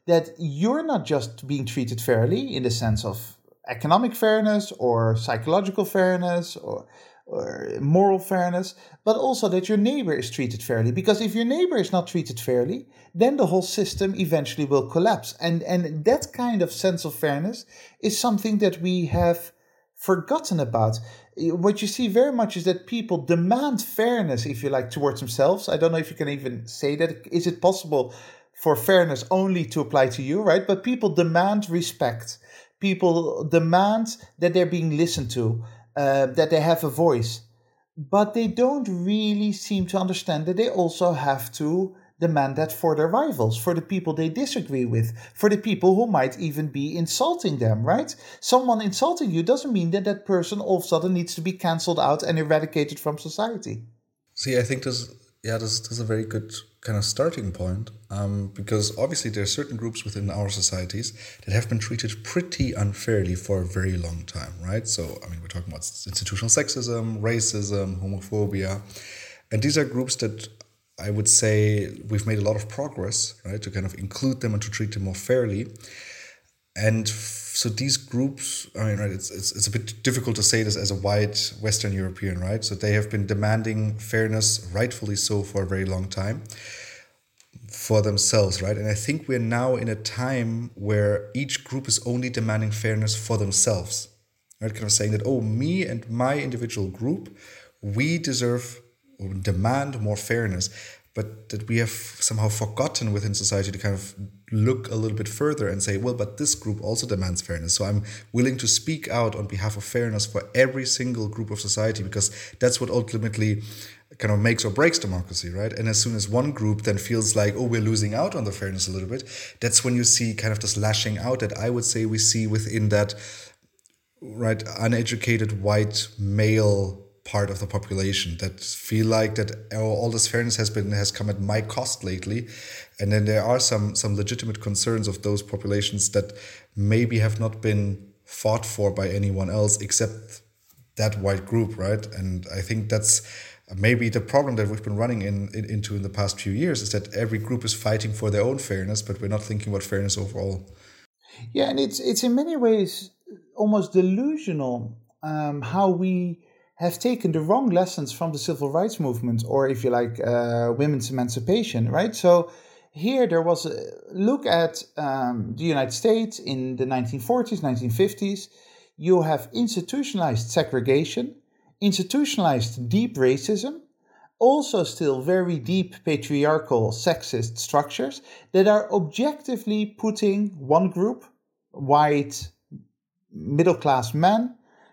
that you're not just being treated fairly in the sense of economic fairness or psychological fairness or moral fairness, but also that your neighbor is treated fairly. Because if your neighbor is not treated fairly, then the whole system eventually will collapse. And that kind of sense of fairness is something that we have forgotten about. What you see very much is that people demand fairness, if you like, towards themselves. I don't know if you can even say that. Is it possible for fairness only to apply to you, right? But people demand respect. People demand that they're being listened to, that they have a voice. But they don't really seem to understand that they also have to demand that for their rivals, for the people they disagree with, for the people who might even be insulting them, right? Someone insulting you doesn't mean that that person all of a sudden needs to be cancelled out and eradicated from society. See, I think this is a very good kind of starting point, because obviously there are certain groups within our societies that have been treated pretty unfairly for a very long time, right? So, I mean, we're talking about institutional sexism, racism, homophobia, and these are groups that I would say we've made a lot of progress, right, to kind of include them and to treat them more fairly. And so these groups, I mean, right, it's a bit difficult to say this as a white Western European, right? So they have been demanding fairness, rightfully so, for a very long time for themselves, right? And I think we're now in a time where each group is only demanding fairness for themselves, right? Kind of saying that, oh, me and my individual group, we deserve or demand more fairness, but that we have somehow forgotten within society to kind of look a little bit further and say, well, but this group also demands fairness. So I'm willing to speak out on behalf of fairness for every single group of society, because that's what ultimately kind of makes or breaks democracy, right? And as soon as one group then feels like, oh, we're losing out on the fairness a little bit, that's when you see kind of this lashing out that I would say we see within that, right, uneducated white male part of the population that feel like that all this fairness has come at my cost lately. And then there are some legitimate concerns of those populations that maybe have not been fought for by anyone else except that white group, right? And I think that's maybe the problem that we've been running into in the past few years, is that every group is fighting for their own fairness, but we're not thinking about fairness overall. Yeah, and it's in many ways almost delusional how we have taken the wrong lessons from the civil rights movement, or if you like, women's emancipation, right? So here there was a look at the United States in the 1940s, 1950s. You have institutionalized segregation, institutionalized deep racism, also still very deep patriarchal sexist structures that are objectively putting one group, white middle-class men,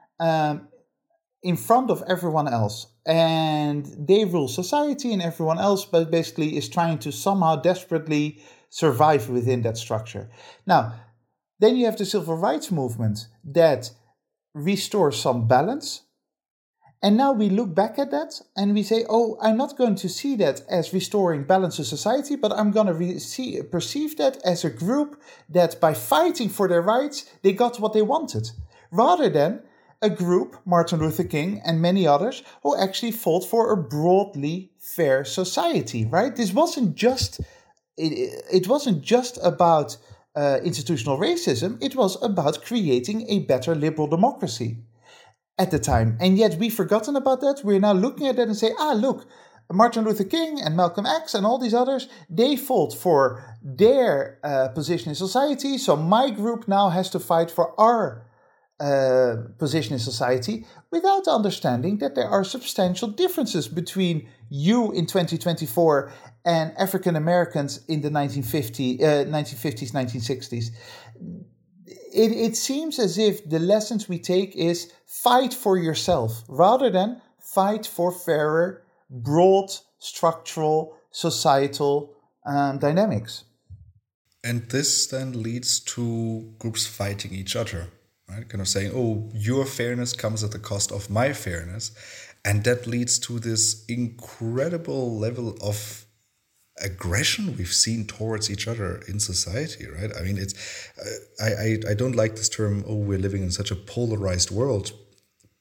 in front of everyone else. And they rule society, and everyone else but basically is trying to somehow desperately survive within that structure. Now, then you have the civil rights movement that restores some balance. And now we look back at that and we say, oh, I'm not going to see that as restoring balance to society, but I'm going to perceive that as a group that by fighting for their rights, they got what they wanted. Rather than a group, Martin Luther King and many others, who actually fought for a broadly fair society, right? This wasn't just, it wasn't just about institutional racism, it was about creating a better liberal democracy at the time. And yet we've forgotten about that. We're now looking at that and say, look, Martin Luther King and Malcolm X and all these others, they fought for their position in society. So my group now has to fight for our position in society, without understanding that there are substantial differences between you in 2024 and African Americans in the 1950s, 1960s. It seems as if the lessons we take is fight for yourself rather than fight for fairer, broad, structural, societal dynamics. And this then leads to groups fighting each other, right? Kind of saying, oh, your fairness comes at the cost of my fairness. And that leads to this incredible level of aggression we've seen towards each other in society, right? I mean, it's I don't like this term, oh, we're living in such a polarized world,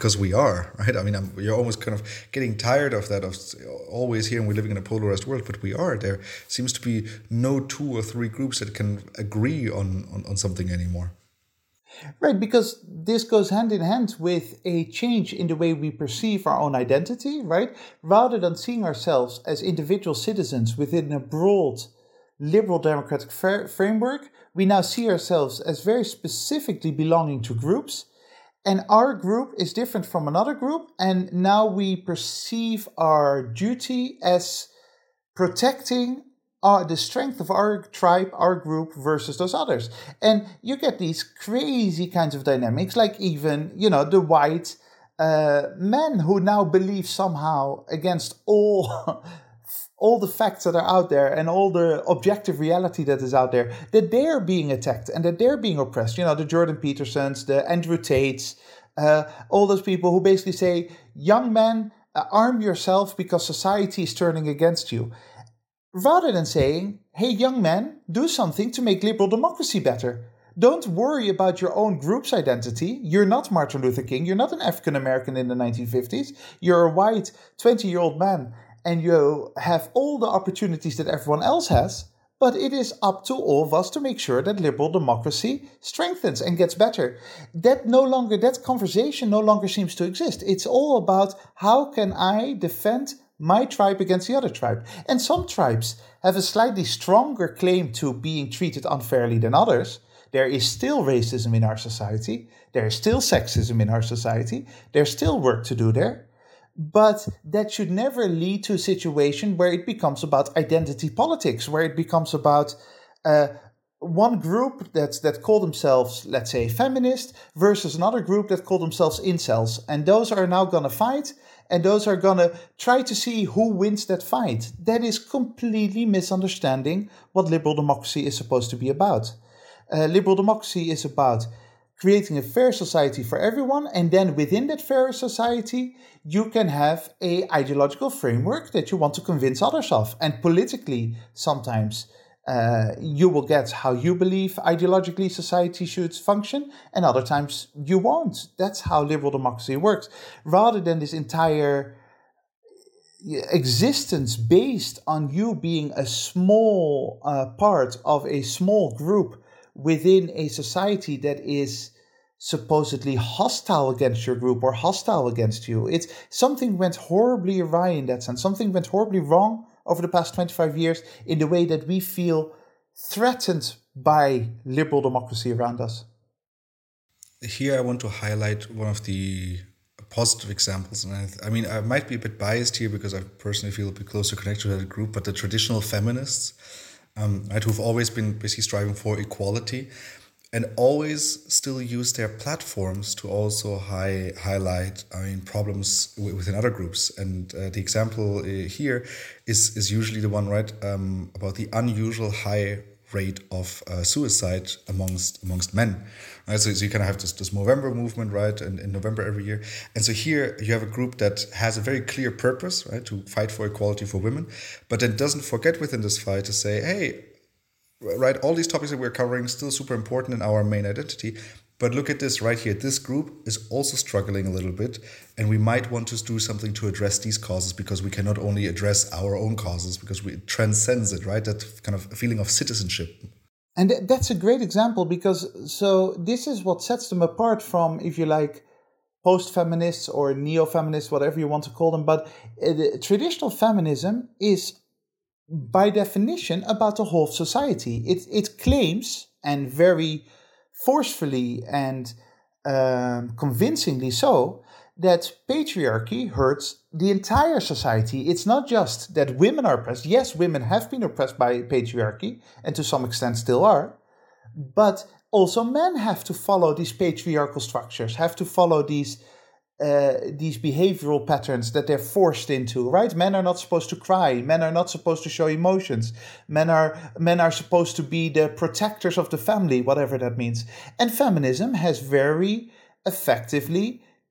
because we are, right? I mean, you're almost kind of getting tired of that, of always hearing we're living in a polarized world, but we are. There seems to be no 2 or 3 groups that can agree on something anymore. Right, because this goes hand in hand with a change in the way we perceive our own identity, right? Rather than seeing ourselves as individual citizens within a broad liberal democratic framework, we now see ourselves as very specifically belonging to groups. And our group is different from another group. And now we perceive our duty as protecting the strength of our tribe, our group versus those others. And you get these crazy kinds of dynamics, like even, the white men who now believe somehow against all all the facts that are out there and all the objective reality that is out there, that they're being attacked and that they're being oppressed. The Jordan Petersons, the Andrew Tates, all those people who basically say, young men, arm yourself because society is turning against you. Rather than saying, hey, young men, do something to make liberal democracy better. Don't worry about your own group's identity. You're not Martin Luther King. You're not an African American in the 1950s. You're a white 20-year-old man, and you have all the opportunities that everyone else has. But it is up to all of us to make sure that liberal democracy strengthens and gets better. That conversation no longer seems to exist. It's all about how can I defend my tribe against the other tribe. And some tribes have a slightly stronger claim to being treated unfairly than others. There is still racism in our society. There is still sexism in our society. There's still work to do there. But that should never lead to a situation where it becomes about identity politics, where it becomes about one group that call themselves, let's say, feminist versus another group that call themselves incels. And those are now going to fight, and those are going to try to see who wins that fight. That is completely misunderstanding what liberal democracy is supposed to be about. Liberal democracy is about creating a fair society for everyone, and then within that fair society, you can have a ideological framework that you want to convince others of. And politically, sometimes you will get how you believe ideologically society should function, and other times you won't. That's how liberal democracy works. Rather than this entire existence based on you being a small part of a small group within a society that is supposedly hostile against your group or hostile against you. It's something went horribly awry in that sense. Something went horribly wrong over the past 25 years in the way that we feel threatened by liberal democracy around us. Here I want to highlight one of the positive examples. And I mean, I might be a bit biased here because I personally feel a bit closer connected to that group, but the traditional feminists, right, who've always been basically striving for equality and always still use their platforms to also highlight, problems within other groups. And the example here is usually the one, right, about the unusual high rate of suicide amongst men. Right? So you kind of have this Movember movement, right, in November every year. And so here you have a group that has a very clear purpose, right, to fight for equality for women, but then doesn't forget within this fight to say, hey, right, all these topics that we're covering still super important in our main identity. But look at this right here. This group is also struggling a little bit, and we might want to do something to address these causes because we cannot only address our own causes because it transcends it, right? That kind of feeling of citizenship. And that's a great example because so this is what sets them apart from, if you like, post-feminists or neo-feminists, whatever you want to call them. But traditional feminism is by definition about the whole of society. It claims, and very forcefully and convincingly so, that patriarchy hurts the entire society. It's not just that women are oppressed. Yes, women have been oppressed by patriarchy, and to some extent still are, but also men have to follow these patriarchal structures, have to follow these behavioral patterns that they're forced into, right? Men are not supposed to cry. Men are not supposed to show emotions. Men are supposed to be the protectors of the family, whatever that means. And feminism has very effectively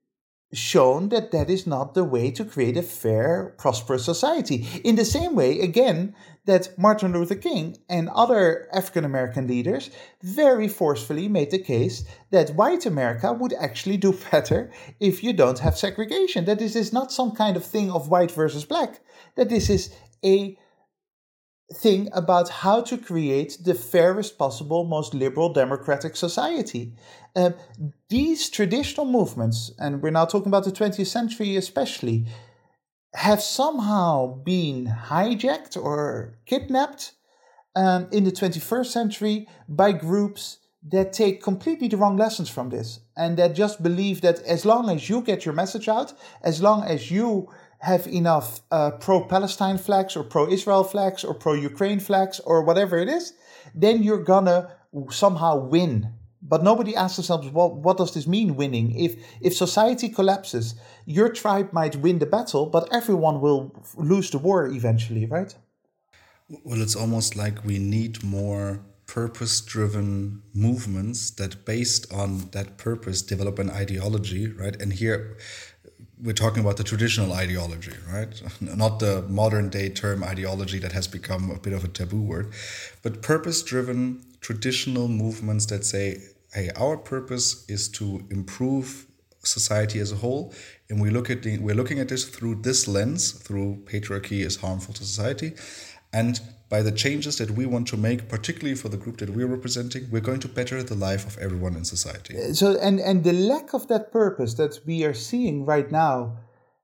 shown that that is not the way to create a fair, prosperous society. In the same way, again, that Martin Luther King and other African American leaders very forcefully made the case that white America would actually do better if you don't have segregation. That this is not some kind of thing of white versus black, that this is a thing about how to create the fairest possible, most liberal democratic society. These traditional movements, and we're now talking about the 20th century especially, have somehow been hijacked or kidnapped in the 21st century by groups that take completely the wrong lessons from this and that just believe that as long as you get your message out, as long as you have enough pro-Palestine flags or pro-Israel flags or pro-Ukraine flags or whatever it is, then you're gonna somehow win. But nobody asks themselves, well, what does this mean, winning? If society collapses, your tribe might win the battle, but everyone will lose the war eventually, right? Well, it's almost like we need more purpose-driven movements that, based on that purpose, develop an ideology, right? And here we're talking about the traditional ideology, right? Not the modern day term ideology that has become a bit of a taboo word, but purpose-driven traditional movements that say, hey, our purpose is to improve society as a whole, and we're looking at this through this lens, through patriarchy is harmful to society, and by the changes that we want to make, particularly for the group that we're representing, we're going to better the life of everyone in society. So, and the lack of that purpose that we are seeing right now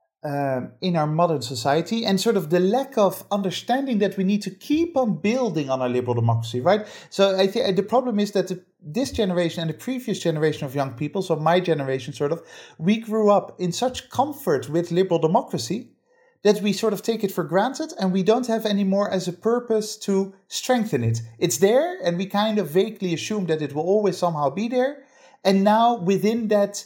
in our modern society, and sort of the lack of understanding that we need to keep on building on our liberal democracy, right? So I think the problem is that this generation and the previous generation of young people, so my generation sort of, we grew up in such comfort with liberal democracy that we sort of take it for granted and we don't have any more as a purpose to strengthen it. It's there and we kind of vaguely assume that it will always somehow be there. And now within that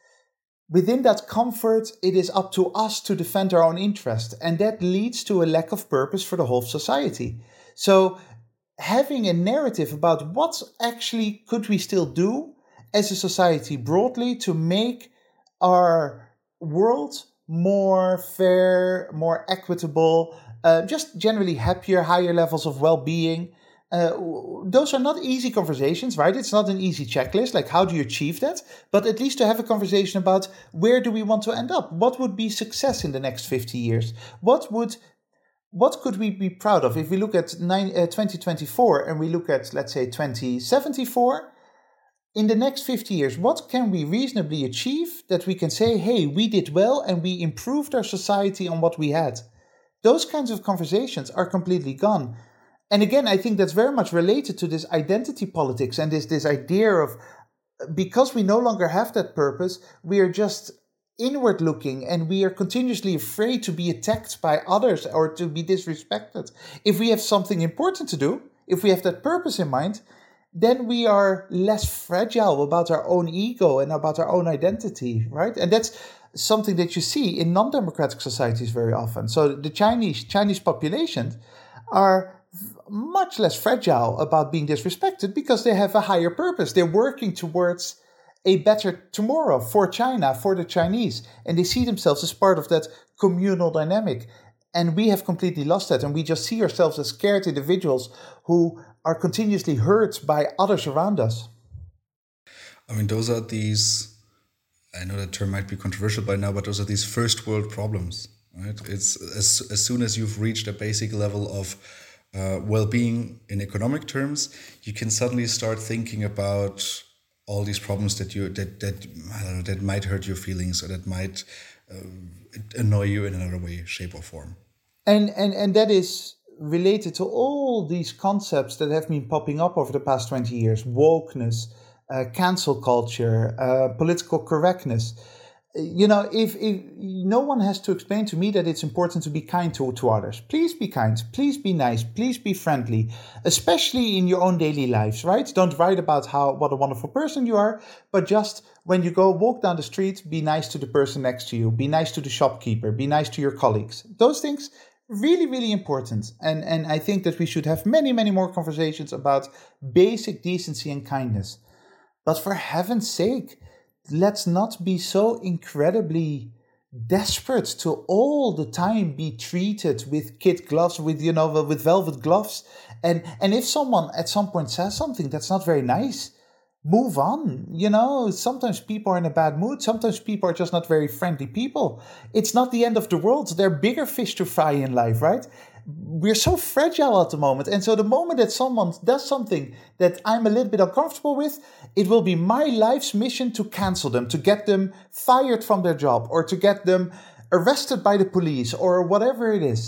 comfort, it is up to us to defend our own interest. And that leads to a lack of purpose for the whole society. So having a narrative about what actually could we still do as a society broadly to make our world more fair, more equitable, just generally happier, higher levels of well-being. Those are not easy conversations, right? It's not an easy checklist, like how do you achieve that? But at least to have a conversation about where do we want to end up? What would be success in the next 50 years? What could we be proud of? If we look at 2024 and we look at, let's say, 2074, in the next 50 years, what can we reasonably achieve that we can say, hey, we did well and we improved our society on what we had? Those kinds of conversations are completely gone. And again, I think that's very much related to this identity politics and this idea of, because we no longer have that purpose, we are just inward looking and we are continuously afraid to be attacked by others or to be disrespected. If we have something important to do, if we have that purpose in mind, then we are less fragile about our own ego and about our own identity, right? And that's something that you see in non-democratic societies very often. So the Chinese population are much less fragile about being disrespected because they have a higher purpose. They're working towards a better tomorrow for China, for the Chinese, and they see themselves as part of that communal dynamic. And we have completely lost that, and we just see ourselves as scared individuals who are continuously hurt by others around us. I mean, those are these, I know that term might be controversial by now, but those are these first world problems, right? It's as soon as you've reached a basic level of well-being in economic terms, you can suddenly start thinking about all these problems that I don't know, that might hurt your feelings or that might annoy you in another way, shape, or form. And that is related to all these concepts that have been popping up over the past 20 years: wokeness, cancel culture, political correctness. If no one has to explain to me that it's important to be kind to others. Please be kind, please be nice, please be friendly, especially in your own daily lives, right? Don't write about what a wonderful person you are, but just when you go walk down the street, be nice to the person next to you, be nice to the shopkeeper, be nice to your colleagues. Those things, really, really important. And I think that we should have many, many more conversations about basic decency and kindness. But for heaven's sake, let's not be so incredibly desperate to all the time be treated with kid gloves, with with velvet gloves. And if someone at some point says something that's not very nice, move on. Sometimes people are in a bad mood. Sometimes people are just not very friendly people. It's not the end of the world. There are bigger fish to fry in life, right? We're so fragile at the moment. And so the moment that someone does something that I'm a little bit uncomfortable with, it will be my life's mission to cancel them, to get them fired from their job, or to get them arrested by the police, or whatever it is.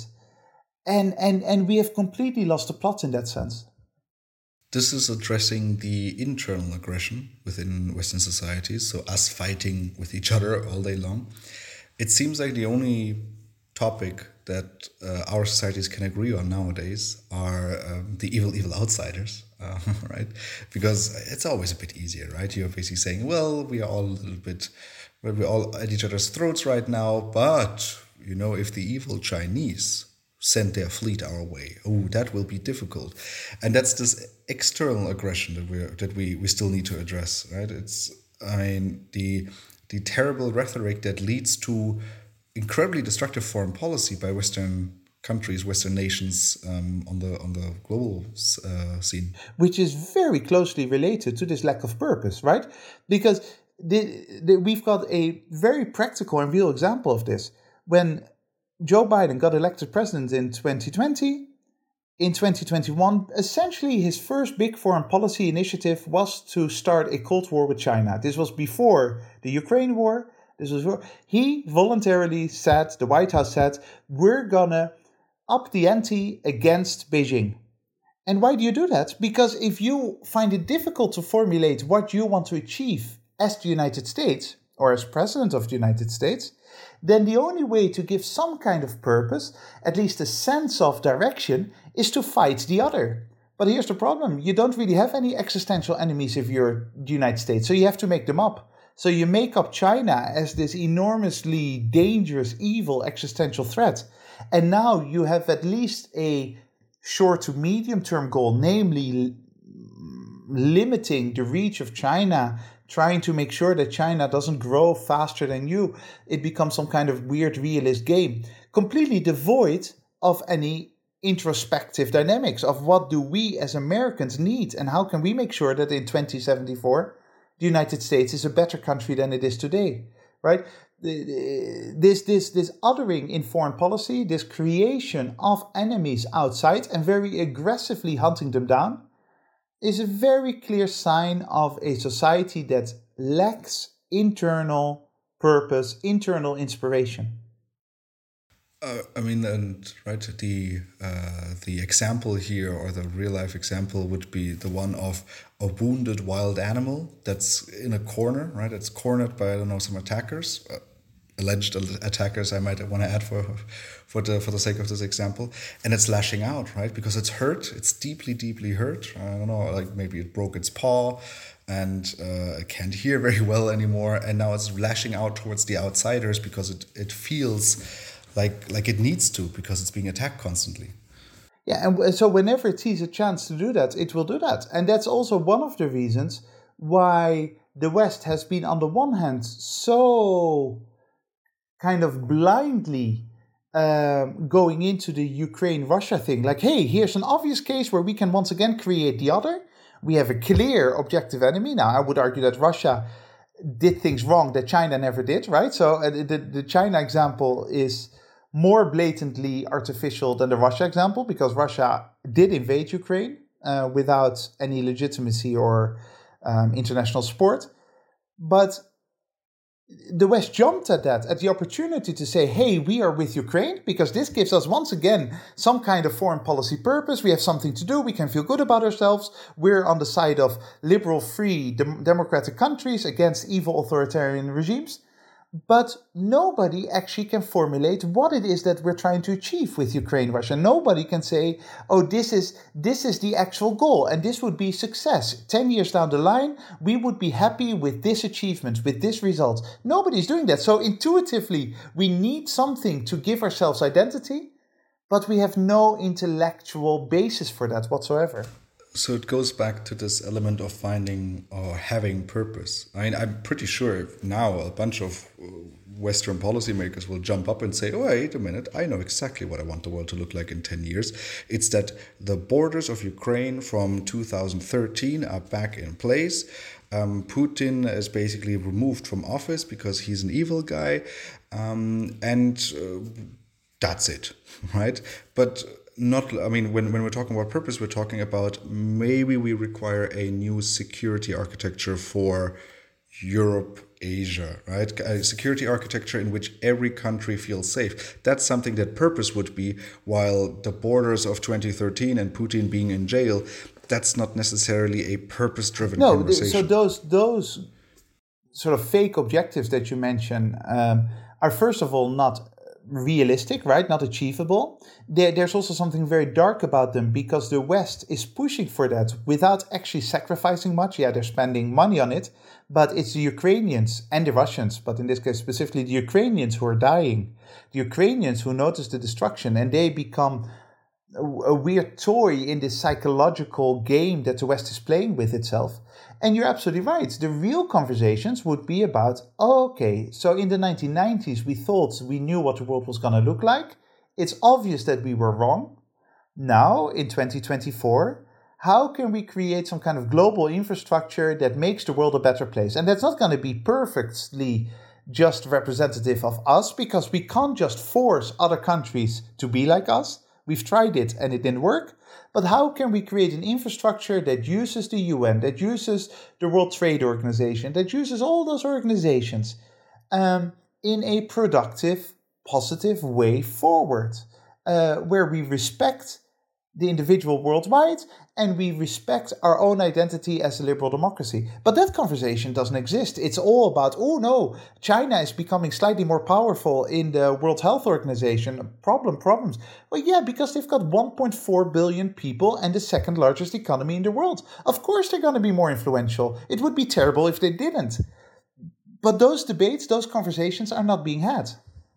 And we have completely lost the plot in that sense. This is addressing the internal aggression within Western societies, so us fighting with each other all day long. It seems like the only topic that our societies can agree on nowadays are the evil outsiders, right? Because it's always a bit easier, right? You're basically saying, well, we're all at each other's throats right now, but, if the evil Chinese send their fleet our way, that will be difficult. And that's this external aggression that we still need to address, right? The terrible rhetoric that leads to incredibly destructive foreign policy by Western countries, Western nations on the global scene, which is very closely related to this lack of purpose, right? Because we've got a very practical and real example of this. When Joe Biden got elected president in 2020, in 2021, essentially his first big foreign policy initiative was to start a Cold War with China. This was before the Ukraine war. He voluntarily said, the White House said, we're gonna up the ante against Beijing. And why do you do that? Because if you find it difficult to formulate what you want to achieve as the United States, or as president of the United States, then the only way to give some kind of purpose, at least a sense of direction, is to fight the other. But here's the problem. You don't really have any existential enemies if you're the United States, so you have to make them up. So you make up China as this enormously dangerous, evil existential threat. And now you have at least a short to medium term goal, namely limiting the reach of China, trying to make sure that China doesn't grow faster than you. It becomes some kind of weird realist game, completely devoid of any introspective dynamics of what do we as Americans need and how can we make sure that in 2074 the United States is a better country than it is today, right? This othering in foreign policy, this creation of enemies outside and very aggressively hunting them down, is a very clear sign of a society that lacks internal purpose, internal inspiration. The example here, or the real life example, would be the one of a wounded wild animal that's in a corner, right? It's cornered by some attackers, alleged attackers. I might want to add for the sake of this example, and it's lashing out, right? Because it's hurt. It's deeply hurt. I don't know, like maybe it broke its paw, and it can't hear very well anymore, and now it's lashing out towards the outsiders because it feels like it needs to, because it's being attacked constantly. Yeah, and so whenever it sees a chance to do that, it will do that. And that's also one of the reasons why the West has been, on the one hand, so kind of blindly going into the Ukraine-Russia thing. Like, hey, here's an obvious case where we can once again create the other. We have a clear objective enemy. Now, I would argue that Russia did things wrong that China never did, right? So the China example is more blatantly artificial than the Russia example, because Russia did invade Ukraine without any legitimacy or international support. But the West jumped at that, at the opportunity to say, hey, we are with Ukraine because this gives us once again some kind of foreign policy purpose. We have something to do. We can feel good about ourselves. We're on the side of liberal, free, democratic countries against evil authoritarian regimes. But nobody actually can formulate what it is that we're trying to achieve with Ukraine, Russia. Nobody can say, oh, this is the actual goal, and this would be success. 10 years down the line, we would be happy with this achievement, with this result. Nobody's doing that. So intuitively, we need something to give ourselves identity, but we have no intellectual basis for that whatsoever. So it goes back to this element of finding or having purpose. I mean, I'm pretty sure now a bunch of Western policymakers will jump up and say, oh, wait a minute, I know exactly what I want the world to look like in 10 years. It's that the borders of Ukraine from 2013 are back in place. Putin is basically removed from office because he's an evil guy. That's it, right? But not, I mean, when we're talking about purpose, we're talking about maybe we require a new security architecture for Europe, Asia, right? A security architecture in which every country feels safe. That's something that purpose would be, while the borders of 2013 and Putin being in jail, that's not necessarily a purpose-driven conversation. So those sort of fake objectives that you mention are first of all not realistic, right? Not achievable. There's also something very dark about them because the West is pushing for that without actually sacrificing much. Yeah, they're spending money on it, but it's the Ukrainians and the Russians, but in this case specifically the Ukrainians who are dying. The Ukrainians who notice the destruction and they become a weird toy in this psychological game that the West is playing with itself. And you're absolutely right. The real conversations would be about, okay, so in the 1990s, we thought we knew what the world was going to look like. It's obvious that we were wrong. Now, in 2024, how can we create some kind of global infrastructure that makes the world a better place? And that's not going to be perfectly just representative of us because we can't just force other countries to be like us. We've tried it and it didn't work. But how can we create an infrastructure that uses the UN, that uses the World Trade Organization, that uses all those organizations in a productive, positive way forward, where we respect the individual worldwide and we respect our own identity as a liberal democracy. But that conversation doesn't exist. It's all about, oh no, China is becoming slightly more powerful in the World Health Organization. Problems. Well, yeah, because they've got 1.4 billion people and the second largest economy in the world. Of course they're going to be more influential. It would be terrible if they didn't. But those debates, those conversations are not being had.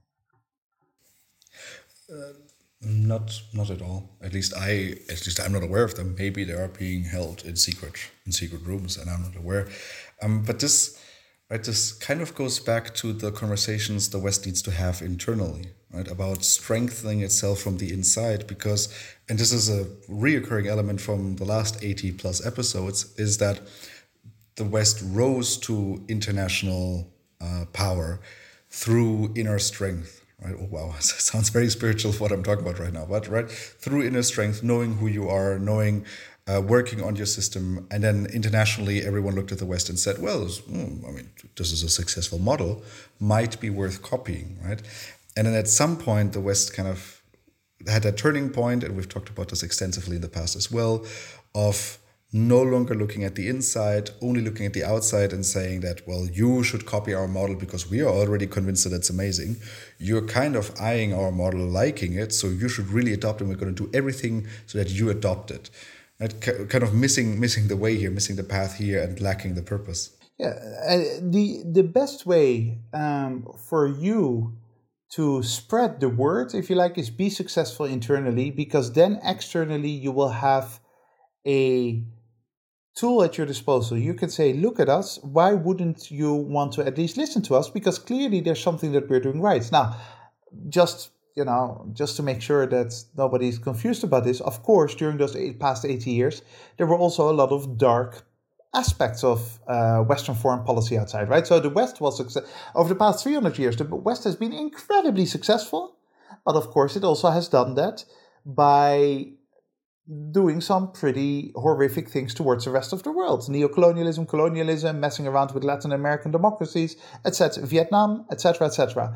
Not at all. At least I'm not aware of them. Maybe they are being held in secret rooms, and I'm not aware. But this kind of goes back to the conversations the West needs to have internally, right? About strengthening itself from the inside, because, and this is a reoccurring element from the last 80 plus episodes, is that the West rose to international power through inner strength. Right? Oh, wow. It sounds very spiritual what I'm talking about right now. But right, through inner strength, knowing who you are, knowing, working on your system. And then internationally, everyone looked at the West and said, well, this is a successful model, might be worth copying, right? And then at some point, the West kind of had that turning point, and we've talked about this extensively in the past as well, of no longer looking at the inside, only looking at the outside and saying that, well, you should copy our model because we are already convinced that it's amazing. You're kind of eyeing our model, liking it, so you should really adopt it. We're going to do everything so that you adopt it. Right? Kind of missing the way here, missing the path here, and lacking the purpose. Yeah, the best way for you to spread the word, if you like, is be successful internally, because then externally you will have a tool at your disposal. You can say, look at us. Why wouldn't you want to at least listen to us? Because clearly there's something that we're doing right. Now, just to make sure that nobody's confused about this, of course, during those past 80 years, there were also a lot of dark aspects of Western foreign policy outside, right? So the West was, over the past 300 years, the West has been incredibly successful. But of course, it also has done that by doing some pretty horrific things towards the rest of the world. Neocolonialism, colonialism, messing around with Latin American democracies, etc., Vietnam, etc., etc.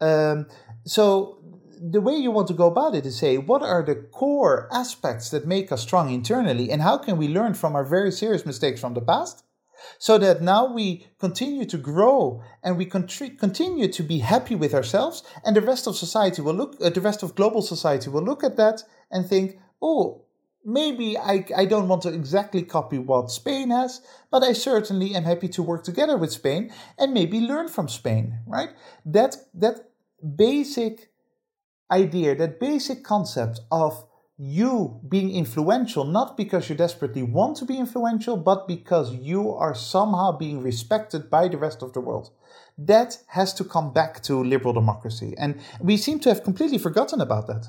So the way you want to go about it is say, what are the core aspects that make us strong internally, and how can we learn from our very serious mistakes from the past, so that now we continue to grow and we continue to be happy with ourselves, and the rest of society will look, the rest of global society will look at that and think, oh, maybe I don't want to exactly copy what Spain has, but I certainly am happy to work together with Spain and maybe learn from Spain, right? That basic idea, that basic concept of you being influential, not because you desperately want to be influential, but because you are somehow being respected by the rest of the world. That has to come back to liberal democracy. And we seem to have completely forgotten about that.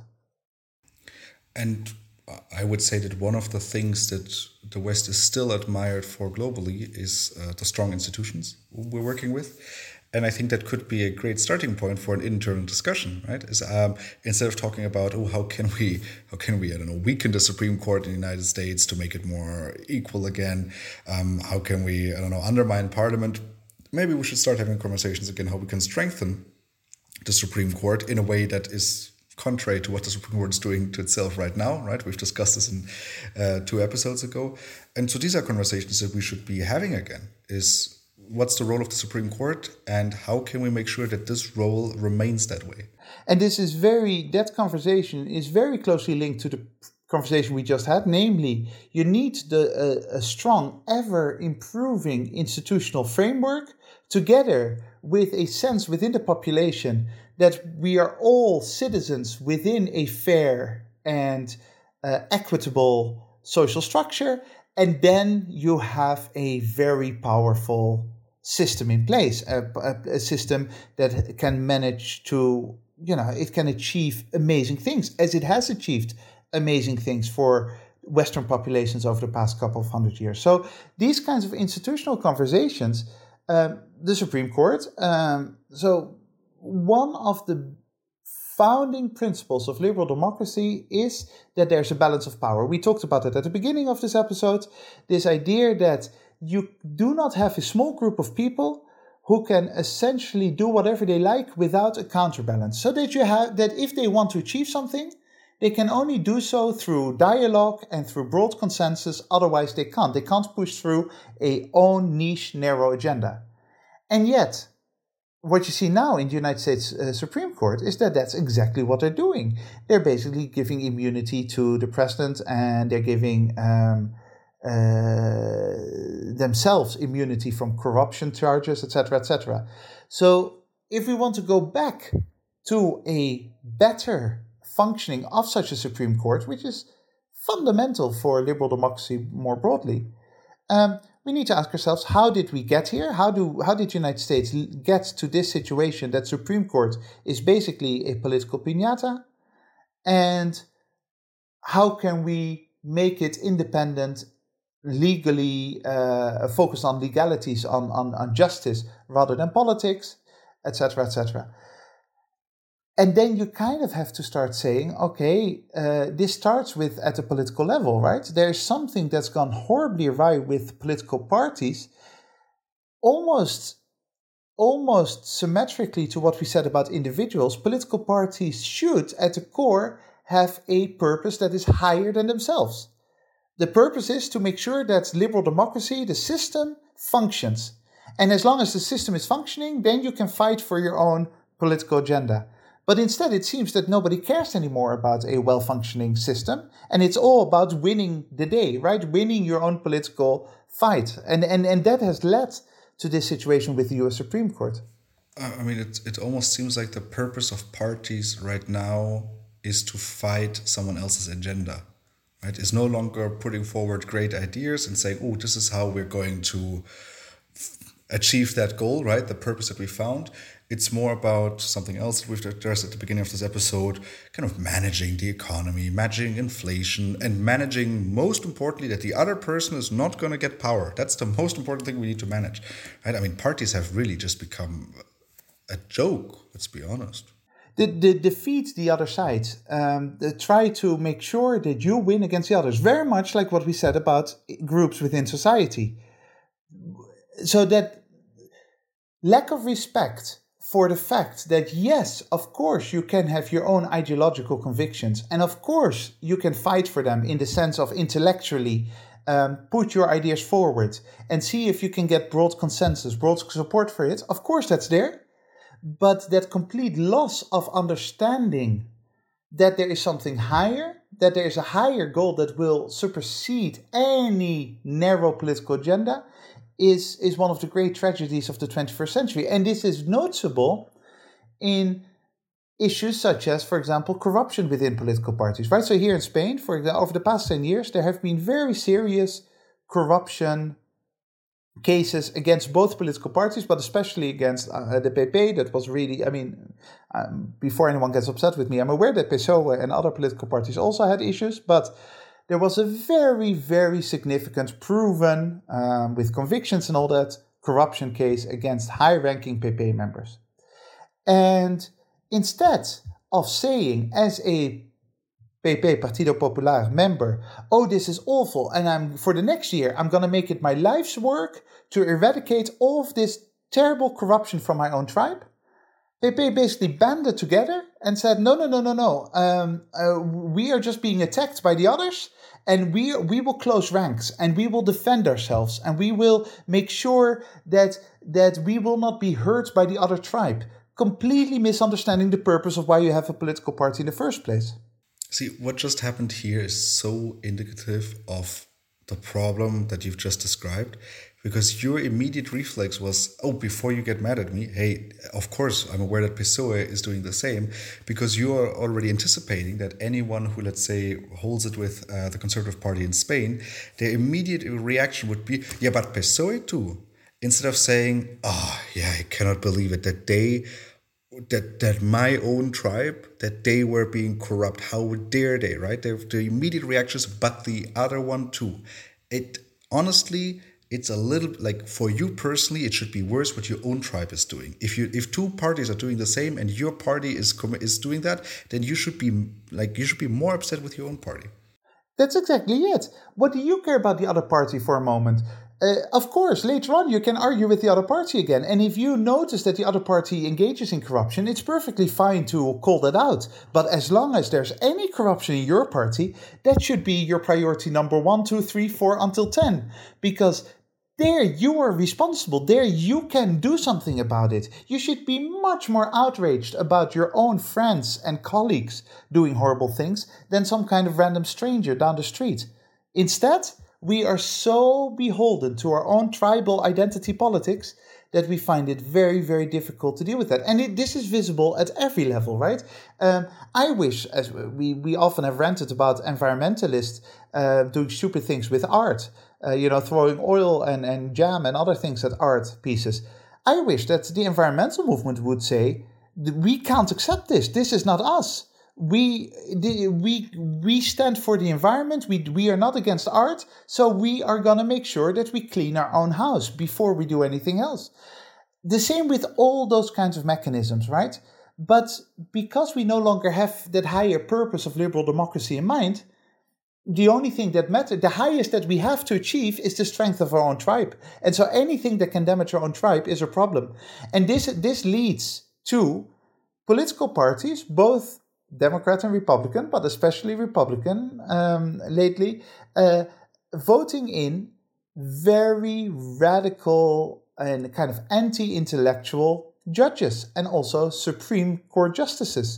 And I would say that one of the things that the West is still admired for globally is the strong institutions we're working with. And I think that could be a great starting point for an internal discussion, right? Is instead of talking about, how can we, I don't know, weaken the Supreme Court in the United States to make it more equal again? How can we, I don't know, undermine Parliament? Maybe we should start having conversations again how we can strengthen the Supreme Court in a way that is contrary to what the Supreme Court is doing to itself right now, right? We've discussed this in 2 episodes ago. And so these are conversations that we should be having again, is what's the role of the Supreme Court and how can we make sure that this role remains that way? And that conversation is very closely linked to the conversation we just had, namely, you need a strong, ever-improving institutional framework together with a sense within the population that we are all citizens within a fair and equitable social structure, and then you have a very powerful system in place, a system that can manage to, it can achieve amazing things, as it has achieved amazing things for Western populations over the past couple of 100 years. So these kinds of institutional conversations, the Supreme Court, so one of the founding principles of liberal democracy is that there's a balance of power. We talked about it at the beginning of this episode, this idea that you do not have a small group of people who can essentially do whatever they like without a counterbalance. So that if they want to achieve something, they can only do so through dialogue and through broad consensus. Otherwise, they can't. They can't push through a own niche, narrow agenda. And yet, what you see now in the United States Supreme Court is that that's exactly what they're doing. They're basically giving immunity to the president, and they're giving themselves immunity from corruption charges, etc., etc. So if we want to go back to a better functioning of such a Supreme Court, which is fundamental for liberal democracy more broadly, we need to ask ourselves, how did we get here? How did the United States get to this situation that Supreme Court is basically a political piñata? And how can we make it independent, legally focused on legalities, on justice rather than politics, etc., etc.? And then you kind of have to start saying, okay, this starts with at the political level, right? There's something that's gone horribly awry with political parties, almost symmetrically to what we said about individuals. Political parties should, at the core, have a purpose that is higher than themselves. The purpose is to make sure that liberal democracy, the system, functions. And as long as the system is functioning, then you can fight for your own political agenda. But instead, it seems that nobody cares anymore about a well-functioning system, and it's all about winning the day, right? Winning your own political fight. And that has led to this situation with the US Supreme Court. I mean, it almost seems like the purpose of parties right now is to fight someone else's agenda, right? It's no longer putting forward great ideas and saying, oh, this is how we're going to achieve that goal, right? The purpose that we found. It's more about something else that we've addressed at the beginning of this episode, kind of managing the economy, managing inflation, and managing, most importantly, that the other person is not going to get power. That's the most important thing we need to manage, right? I mean, parties have really just become a joke, let's be honest. The defeat the other side, try to make sure that you win against the others, very much like what we said about groups within society. So that lack of respect for the fact that, yes, of course, you can have your own ideological convictions, and of course, you can fight for them in the sense of intellectually put your ideas forward and see if you can get broad consensus, broad support for it. Of course, that's there. But that complete loss of understanding that there is something higher, that there is a higher goal that will supersede any narrow political agenda, is one of the great tragedies of the 21st century. And this is noticeable in issues such as, for example, corruption within political parties, right? So here in Spain, for example, over the past 10 years, there have been very serious corruption cases against both political parties, but especially against the PP. That was really, before anyone gets upset with me, I'm aware that PSOE and other political parties also had issues, but there was a very, very significant, proven, with convictions and all that, corruption case against high-ranking PP members. And instead of saying, as a PP, Partido Popular member, oh, this is awful, and for the next year, I'm going to make it my life's work to eradicate all of this terrible corruption from my own tribe, PP basically banded together and said, no, we are just being attacked by the others, and we will close ranks, and we will defend ourselves, and we will make sure that we will not be hurt by the other tribe, completely misunderstanding the purpose of why you have a political party in the first place. See, what just happened here is so indicative of the problem that you've just described, because your immediate reflex was, oh, before you get mad at me, hey, of course, I'm aware that PSOE is doing the same, because you are already anticipating that anyone who, let's say, holds it with the Conservative Party in Spain, their immediate reaction would be, yeah, but PSOE too. Instead of saying, oh, yeah, I cannot believe it, that my own tribe, that they were being corrupt. How dare they, right? The immediate reactions, but the other one too. Honestly, it's a little like, for you personally, it should be worse what your own tribe is doing. If two parties are doing the same and your party is doing that, then you should be more upset with your own party. That's exactly it. What do you care about the other party for a moment? Of course, later on you can argue with the other party again. And if you notice that the other party engages in corruption, it's perfectly fine to call that out. But as long as there's any corruption in your party, that should be your priority number 1, 2, 3, 4 until 10. Because there you are responsible. There you can do something about it. You should be much more outraged about your own friends and colleagues doing horrible things than some kind of random stranger down the street. Instead, we are so beholden to our own tribal identity politics that we find it very, very difficult to deal with that. And this is visible at every level, right? I wish, as we often have ranted about environmentalists doing stupid things with art, throwing oil and jam and other things at art pieces. I wish that the environmental movement would say, we can't accept this. This is not us. We stand for the environment. We are not against art, so we are going to make sure that we clean our own house before we do anything else. The same with all those kinds of mechanisms, right? But because we no longer have that higher purpose of liberal democracy in mind, the only thing that matters, the highest that we have to achieve, is the strength of our own tribe. And so anything that can damage our own tribe is a problem. And this leads to political parties, both Democrat and Republican, but especially Republican lately, voting in very radical and kind of anti-intellectual judges and also Supreme Court justices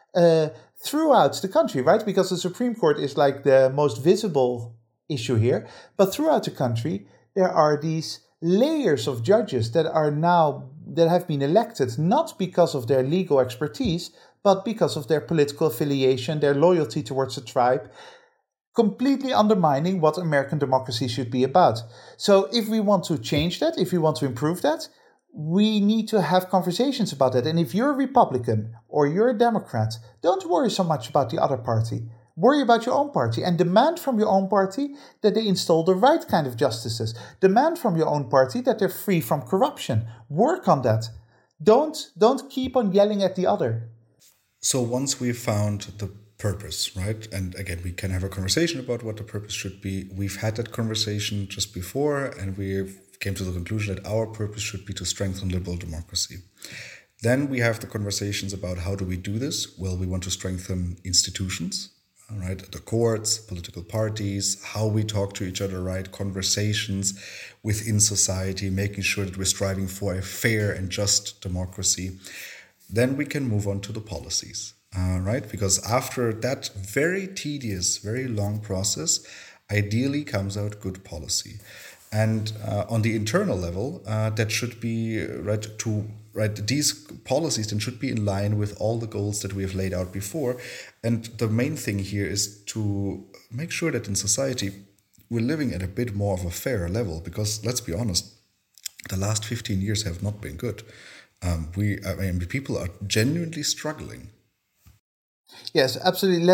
throughout the country, right? Because the Supreme Court is like the most visible issue here. But throughout the country, there are these layers of judges that have been elected not because of their legal expertise, but because of their political affiliation, their loyalty towards a tribe, completely undermining what American democracy should be about. So if we want to change that, if we want to improve that, we need to have conversations about that. And if you're a Republican or you're a Democrat, don't worry so much about the other party. Worry about your own party and demand from your own party that they install the right kind of justices. Demand from your own party that they're free from corruption. Work on that. Don't keep on yelling at the other. So once we've found the purpose, right? And again, we can have a conversation about what the purpose should be. We've had that conversation just before, and we came to the conclusion that our purpose should be to strengthen liberal democracy. Then we have the conversations about how do we do this? Well, we want to strengthen institutions, right? The courts, political parties, how we talk to each other, right? Conversations within society, making sure that we're striving for a fair and just democracy. Then we can move on to the policies, right? Because after that very tedious, very long process, ideally comes out good policy. And on the internal level, that should be these policies then should be in line with all the goals that we have laid out before. And the main thing here is to make sure that in society we're living at a bit more of a fairer level, because let's be honest, the last 15 years have not been good. People are genuinely struggling. Yes, absolutely.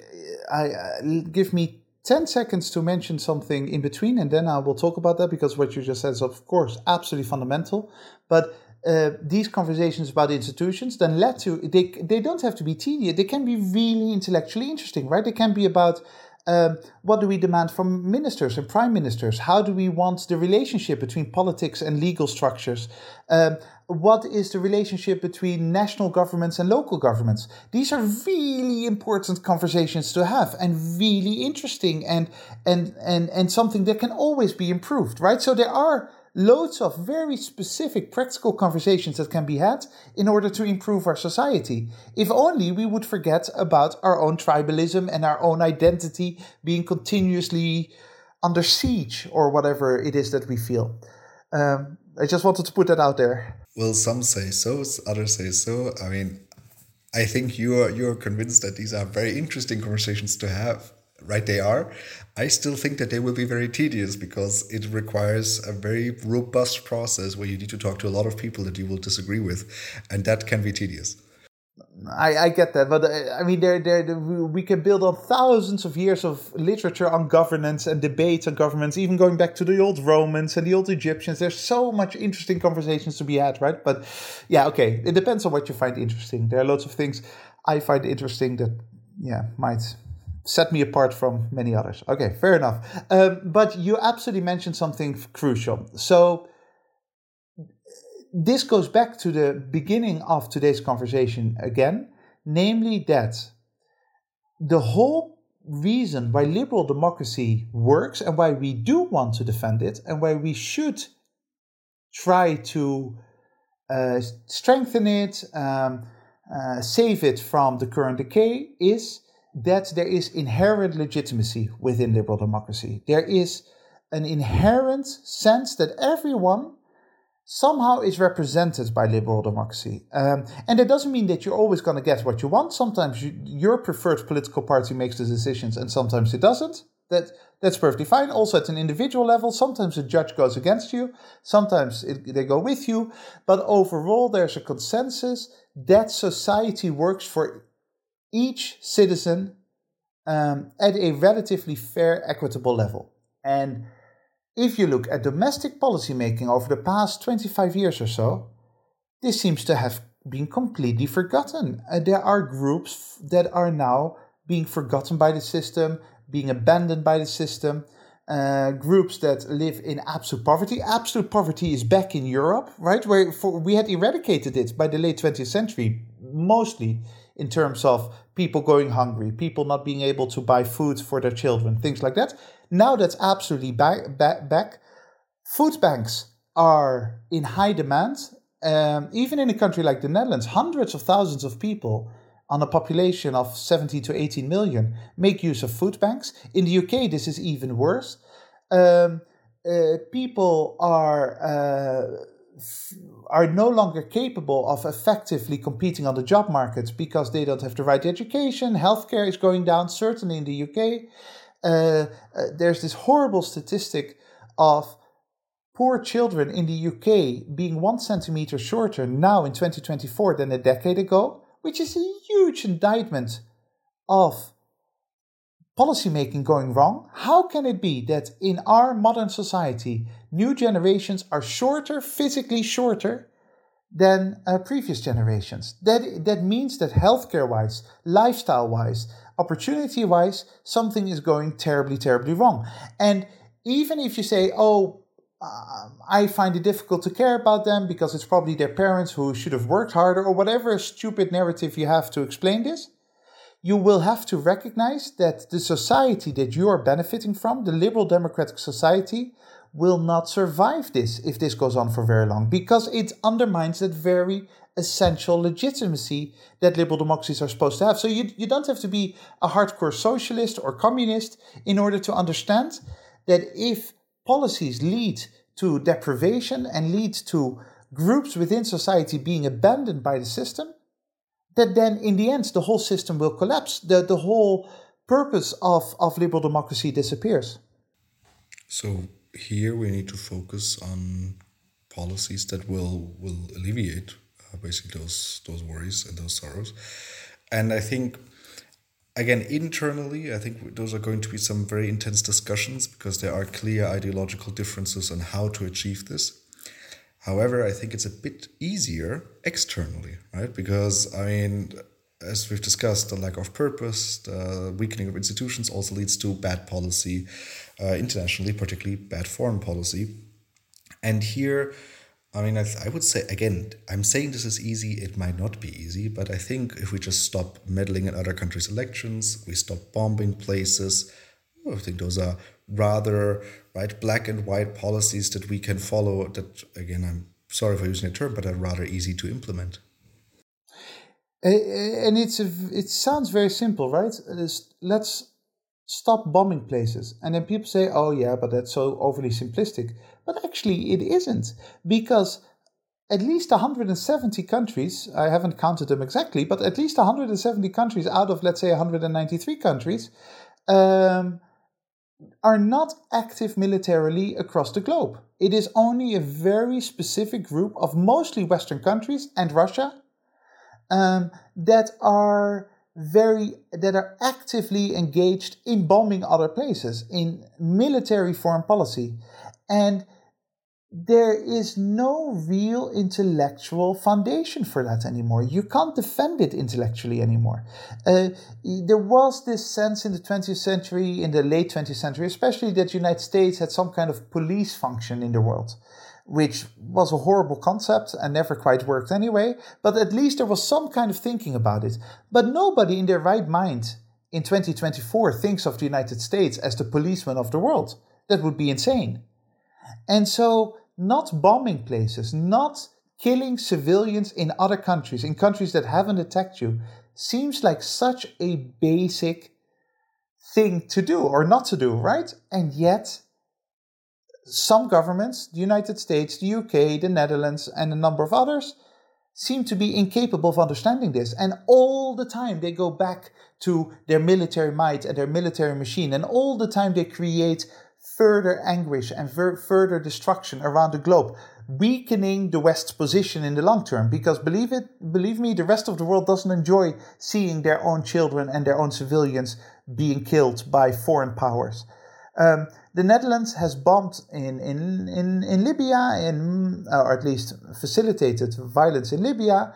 Give me 10 seconds to mention something in between, and then I will talk about that, because what you just said is, of course, absolutely fundamental. But these conversations about institutions then led to, they don't have to be tedious. They can be really intellectually interesting, right? They can be about what do we demand from ministers and prime ministers? How do we want the relationship between politics and legal structures? What is the relationship between national governments and local governments? These are really important conversations to have, and really interesting, and something that can always be improved, right? So there are loads of very specific practical conversations that can be had in order to improve our society. If only we would forget about our own tribalism and our own identity being continuously under siege, or whatever it is that we feel. I just wanted to put that out there. Well, some say so, others say so. I mean, I think you're convinced that these are very interesting conversations to have. Right, they are. I still think that they will be very tedious, because it requires a very robust process where you need to talk to a lot of people that you will disagree with, and that can be tedious. I get that, but I mean, we can build on thousands of years of literature on governance and debates on governments, even going back to the old Romans and the old Egyptians. There's so much interesting conversations to be had, right? But yeah, okay, it depends on what you find interesting. There are lots of things I find interesting that, might set me apart from many others. Okay, fair enough. But you absolutely mentioned something crucial. So this goes back to the beginning of today's conversation again, namely that the whole reason why liberal democracy works, and why we do want to defend it, and why we should try to strengthen it, save it from the current decay, is that there is inherent legitimacy within liberal democracy. There is an inherent sense that everyone somehow is represented by liberal democracy. And that doesn't mean that you're always going to get what you want. Sometimes your preferred political party makes the decisions, and sometimes it doesn't. That's perfectly fine. Also at an individual level, sometimes a judge goes against you, sometimes they go with you. But overall, there's a consensus that society works for each citizen at a relatively fair, equitable level. And if you look at domestic policy making over the past 25 years or so, this seems to have been completely forgotten. There are groups that are now being forgotten by the system, being abandoned by the system, groups that live in absolute poverty. Absolute poverty is back in Europe, right? Where we had eradicated it by the late 20th century, mostly in terms of people going hungry, people not being able to buy food for their children, things like that. Now that's absolutely back. Food banks are in high demand. Even in a country like the Netherlands, hundreds of thousands of people on a population of 17 to 18 million make use of food banks. In the UK, this is even worse. People are no longer capable of effectively competing on the job market because they don't have the right education. Healthcare is going down, certainly in the UK. There's this horrible statistic of poor children in the UK being 1 centimeter shorter now in 2024 than a decade ago, which is a huge indictment of policymaking going wrong. How can it be that in our modern society, new generations are shorter, physically shorter, than previous generations? That means that healthcare-wise, lifestyle-wise, opportunity-wise, something is going terribly, terribly wrong. And even if you say, I find it difficult to care about them because it's probably their parents who should have worked harder, or whatever stupid narrative you have to explain this, you will have to recognize that the society that you are benefiting from, the liberal democratic society, will not survive this if this goes on for very long, because it undermines that very essential legitimacy that liberal democracies are supposed to have. So you don't have to be a hardcore socialist or communist in order to understand that if policies lead to deprivation and lead to groups within society being abandoned by the system, that then in the end the whole system will collapse. The whole purpose of liberal democracy disappears. So here we need to focus on policies that will alleviate basically those worries and those sorrows. And I think, again, internally, I think those are going to be some very intense discussions because there are clear ideological differences on how to achieve this. However, I think it's a bit easier externally, right? Because, I mean, as we've discussed, the lack of purpose, the weakening of institutions also leads to bad policy internationally, particularly bad foreign policy. And here, I mean, I would say, again, I'm saying this is easy. It might not be easy, but I think if we just stop meddling in other countries' elections, we stop bombing places, I think those are rather black and white policies that we can follow that, again, I'm sorry for using the term, but are rather easy to implement. And it sounds very simple, right? Let's stop bombing places. And then people say, oh yeah, but that's so overly simplistic. But actually it isn't, because at least 170 countries, I haven't counted them exactly, but at least 170 countries out of, let's say, 193 countries are not active militarily across the globe. It is only a very specific group of mostly Western countries and Russia that are actively engaged in bombing other places, in military foreign policy. And there is no real intellectual foundation for that anymore. You can't defend it intellectually anymore. There was this sense in the 20th century, in the late 20th century, especially, that the United States had some kind of police function in the world, which was a horrible concept and never quite worked anyway, but at least there was some kind of thinking about it. But nobody in their right mind in 2024 thinks of the United States as the policeman of the world. That would be insane. And so not bombing places, not killing civilians in other countries, in countries that haven't attacked you, seems like such a basic thing to do or not to do, right? And yet some governments, the United States, the UK, the Netherlands, and a number of others, seem to be incapable of understanding this. And all the time they go back to their military might and their military machine, and all the time they create further anguish and further destruction around the globe, weakening the West's position in the long term. Because believe me, the rest of the world doesn't enjoy seeing their own children and their own civilians being killed by foreign powers. The Netherlands has bombed in Libya, or at least facilitated violence in Libya,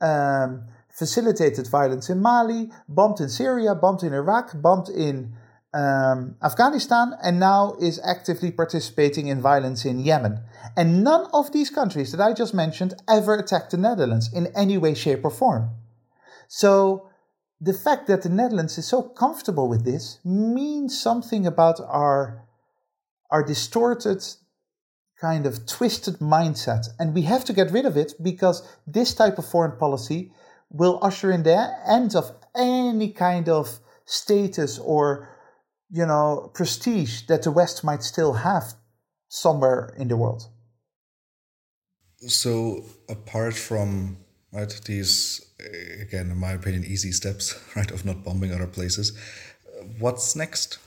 facilitated violence in Mali, bombed in Syria, bombed in Iraq, bombed in Afghanistan, and now is actively participating in violence in Yemen. And none of these countries that I just mentioned ever attacked the Netherlands in any way, shape, or form. So the fact that the Netherlands is so comfortable with this means something about our distorted, kind of twisted mindset. And we have to get rid of it, because this type of foreign policy will usher in the end of any kind of status or prestige that the West might still have somewhere in the world. So apart from these, again, in my opinion, easy steps, of not bombing other places, what's next?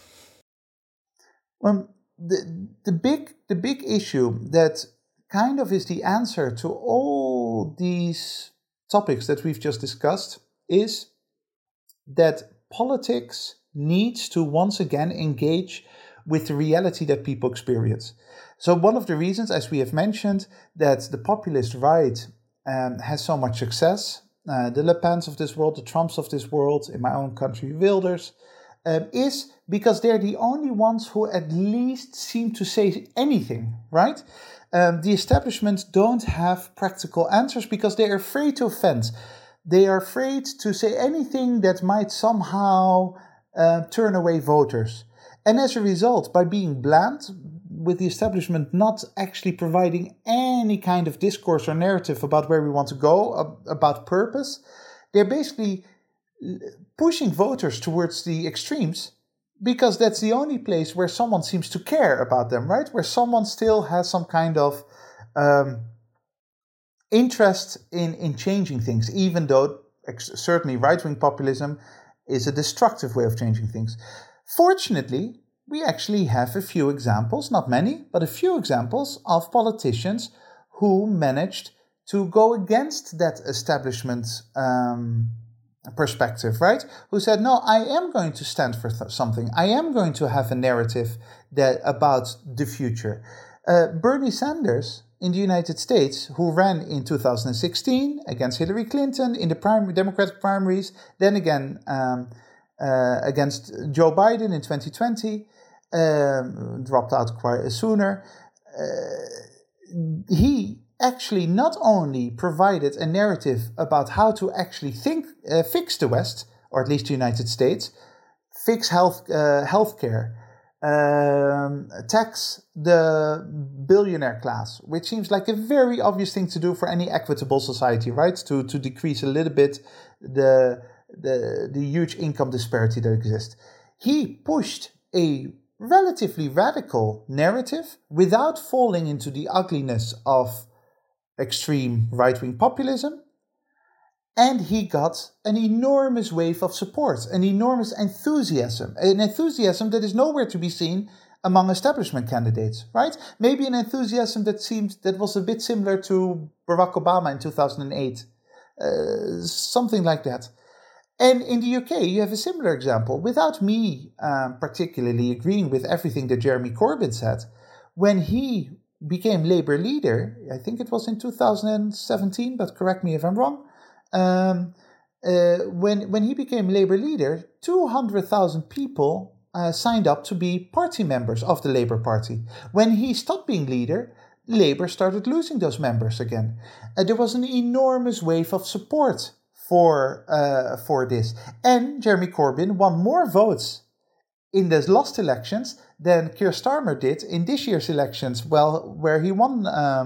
The big issue that kind of is the answer to all these topics that we've just discussed is that politics needs to once again engage with the reality that people experience. So one of the reasons, as we have mentioned, that the populist right has so much success, the Le Pens of this world, the Trumps of this world, in my own country, Wilders, is because they're the only ones who at least seem to say anything, right? The establishment don't have practical answers because they're afraid to offend. They are afraid to say anything that might somehow turn away voters. And as a result, by being bland, with the establishment not actually providing any kind of discourse or narrative about where we want to go, about purpose, they're basically pushing voters towards the extremes because that's the only place where someone seems to care about them, right? Where someone still has some kind of interest in changing things, even though certainly right-wing populism is a destructive way of changing things. Fortunately, we actually have a few examples, not many, but a few examples of politicians who managed to go against that establishment perspective, right? Who said, no, I am going to stand for something. I am going to have a narrative about the future. Bernie Sanders in the United States, who ran in 2016 against Hillary Clinton in the Democratic primaries, then again against Joe Biden in 2020, dropped out quite sooner. He actually not only provided a narrative about how to actually fix the West, or at least the United States, fix healthcare, tax the billionaire class, which seems like a very obvious thing to do for any equitable society, right? To decrease a little bit the huge income disparity that exists. He pushed a relatively radical narrative without falling into the ugliness of extreme right-wing populism, and he got an enormous wave of support, an enormous enthusiasm, an enthusiasm that is nowhere to be seen among establishment candidates, right? Maybe an enthusiasm that was a bit similar to Barack Obama in 2008, something like that. And in the UK, you have a similar example, without me particularly agreeing with everything that Jeremy Corbyn said. When he became Labour leader, I think it was in 2017, but correct me if I'm wrong, when he became Labour leader, 200,000 people signed up to be party members of the Labour Party. When he stopped being leader, Labour started losing those members again. There was an enormous wave of support for this. And Jeremy Corbyn won more votes in the last elections than Keir Starmer did in this year's elections, where he won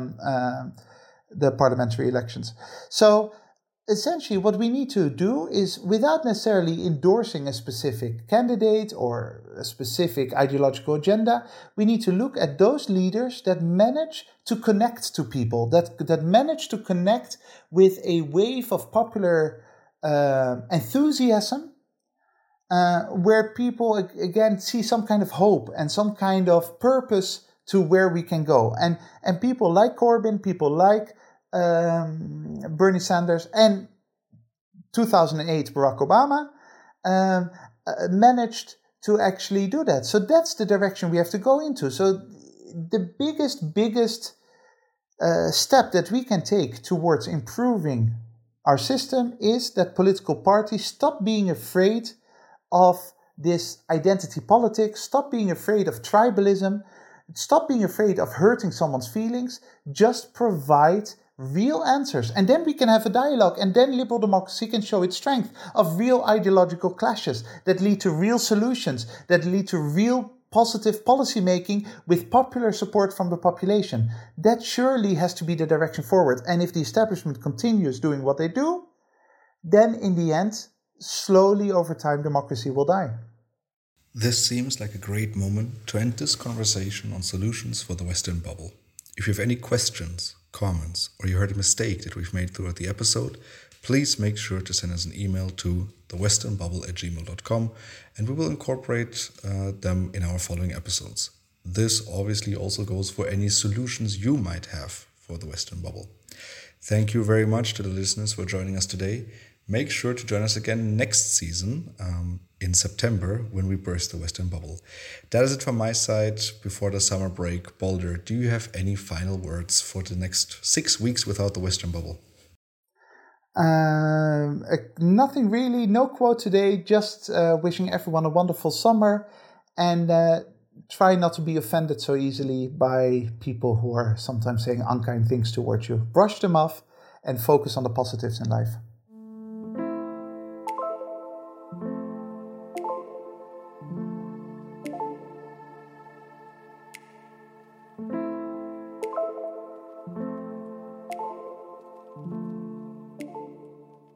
the parliamentary elections. So essentially what we need to do is, without necessarily endorsing a specific candidate or a specific ideological agenda, we need to look at those leaders that manage to connect to people, that manage to connect with a wave of popular enthusiasm, where people again see some kind of hope and some kind of purpose to where we can go. And people like Corbyn, people like Bernie Sanders, and 2008 Barack Obama managed to actually do that. So that's the direction we have to go into. So the biggest step that we can take towards improving our system is that political parties stop being afraid of this identity politics, stop being afraid of tribalism, stop being afraid of hurting someone's feelings, just provide real answers. And then we can have a dialogue, and then liberal democracy can show its strength of real ideological clashes that lead to real solutions, that lead to real positive policy making with popular support from the population. That surely has to be the direction forward. And if the establishment continues doing what they do, then in the end, slowly over time, democracy will die. This seems like a great moment to end this conversation on solutions for the Western bubble. If you have any questions, comments, or you heard a mistake that we've made throughout the episode, please make sure to send us an email to thewesternbubble@gmail.com, and we will incorporate them in our following episodes. This obviously also goes for any solutions you might have for the Western bubble. Thank you very much to the listeners for joining us today. Make sure to join us again next season in September when we burst the Western bubble. That is it from my side before the summer break. Balder, do you have any final words for the next 6 weeks without the Western bubble? Nothing really, no quote today, just wishing everyone a wonderful summer, and try not to be offended so easily by people who are sometimes saying unkind things towards you. Brush them off and focus on the positives in life.